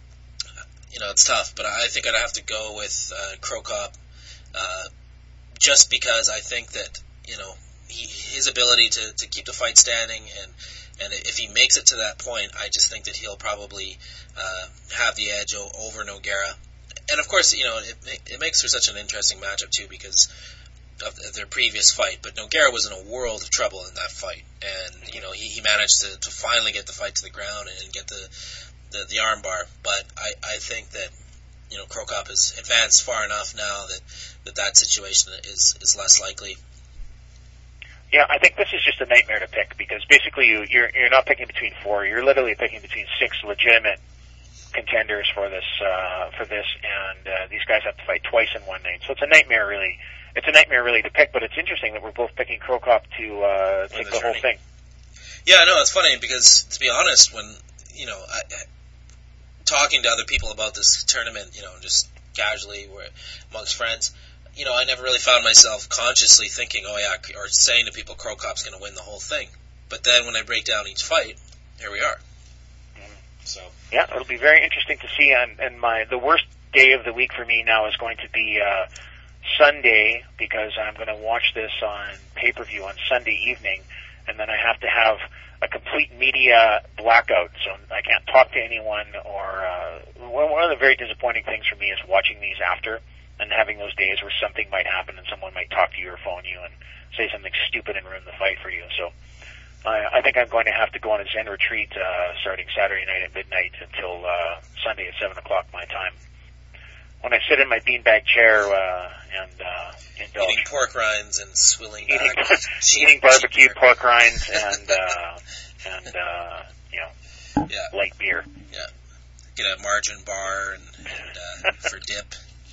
you know, it's tough, but I think I'd have to go with uh, Cro Cop, uh, just because I think that, you know, he, his ability to, to keep the fight standing, and and if he makes it to that point, I just think that he'll probably uh, have the edge o- over Nogueira. And of course, you know, it it makes for such an interesting matchup too, because of their previous fight. But Nogueira was in a world of trouble in that fight, and you know, he, he managed to, to finally get the fight to the ground and get the the, the arm bar. But I, I think that, you know, Cro Cop has advanced far enough now that that, that situation is, is less likely. Yeah, I think this is just a nightmare to pick, because basically you, you're you're not picking between four. You're literally picking between six legitimate contenders for this uh, for this, and uh, these guys have to fight twice in one night. So it's a nightmare, really. It's a nightmare, really, to pick. But it's interesting that we're both picking Cro Cop to uh, take the, the whole thing. Yeah, no, it's funny because, to be honest, when you know, I, I, talking to other people about this tournament, you know, just casually, or amongst friends, you know, I never really found myself consciously thinking, oh yeah, or saying to people, Cro Cop's going to win the whole thing. But then when I break down each fight, here we are. Mm-hmm. So yeah, it'll be very interesting to see. And, and my the worst day of the week for me now is going to be uh, Sunday, because I'm going to watch this on pay-per-view on Sunday evening, and then I have to have a complete media blackout, so I can't talk to anyone. Or uh, one of the very disappointing things for me is watching these after and having those days where something might happen and someone might talk to you or phone you and say something stupid and ruin the fight for you. So I, I think I'm going to have to go on a Zen retreat uh, starting Saturday night at midnight until uh, Sunday at seven o'clock my time. When I sit in my beanbag chair uh, and uh, indulge. Eating pork rinds and swilling Eating, back. eating barbecued pork rinds and, uh, and uh, you know, yeah. light beer. Yeah. Get a margarine bar and, and uh, for dip.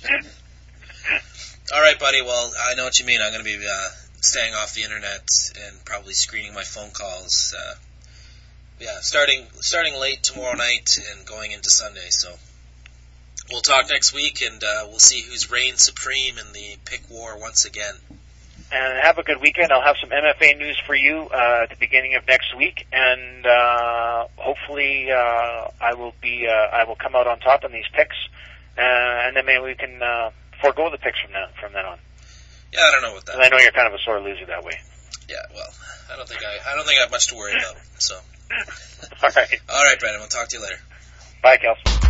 All right, buddy. Well, I know what you mean. I'm going to be uh, staying off the internet and probably screening my phone calls. Uh, yeah, starting starting late tomorrow night and going into Sunday. So we'll talk next week, and uh, we'll see who's reigned supreme in the pick war once again. And have a good weekend. I'll have some M F A news for you uh, at the beginning of next week, and uh, hopefully uh, I will be uh, I will come out on top in these picks, uh, and then maybe we can uh, forego the picks from then from then on. Yeah, I don't know what that. I know you're kind of a sore loser that way. Yeah, well, I don't think I I don't think I have much to worry about. So. All right. All right, Brandon. We'll talk to you later. Bye, Kels.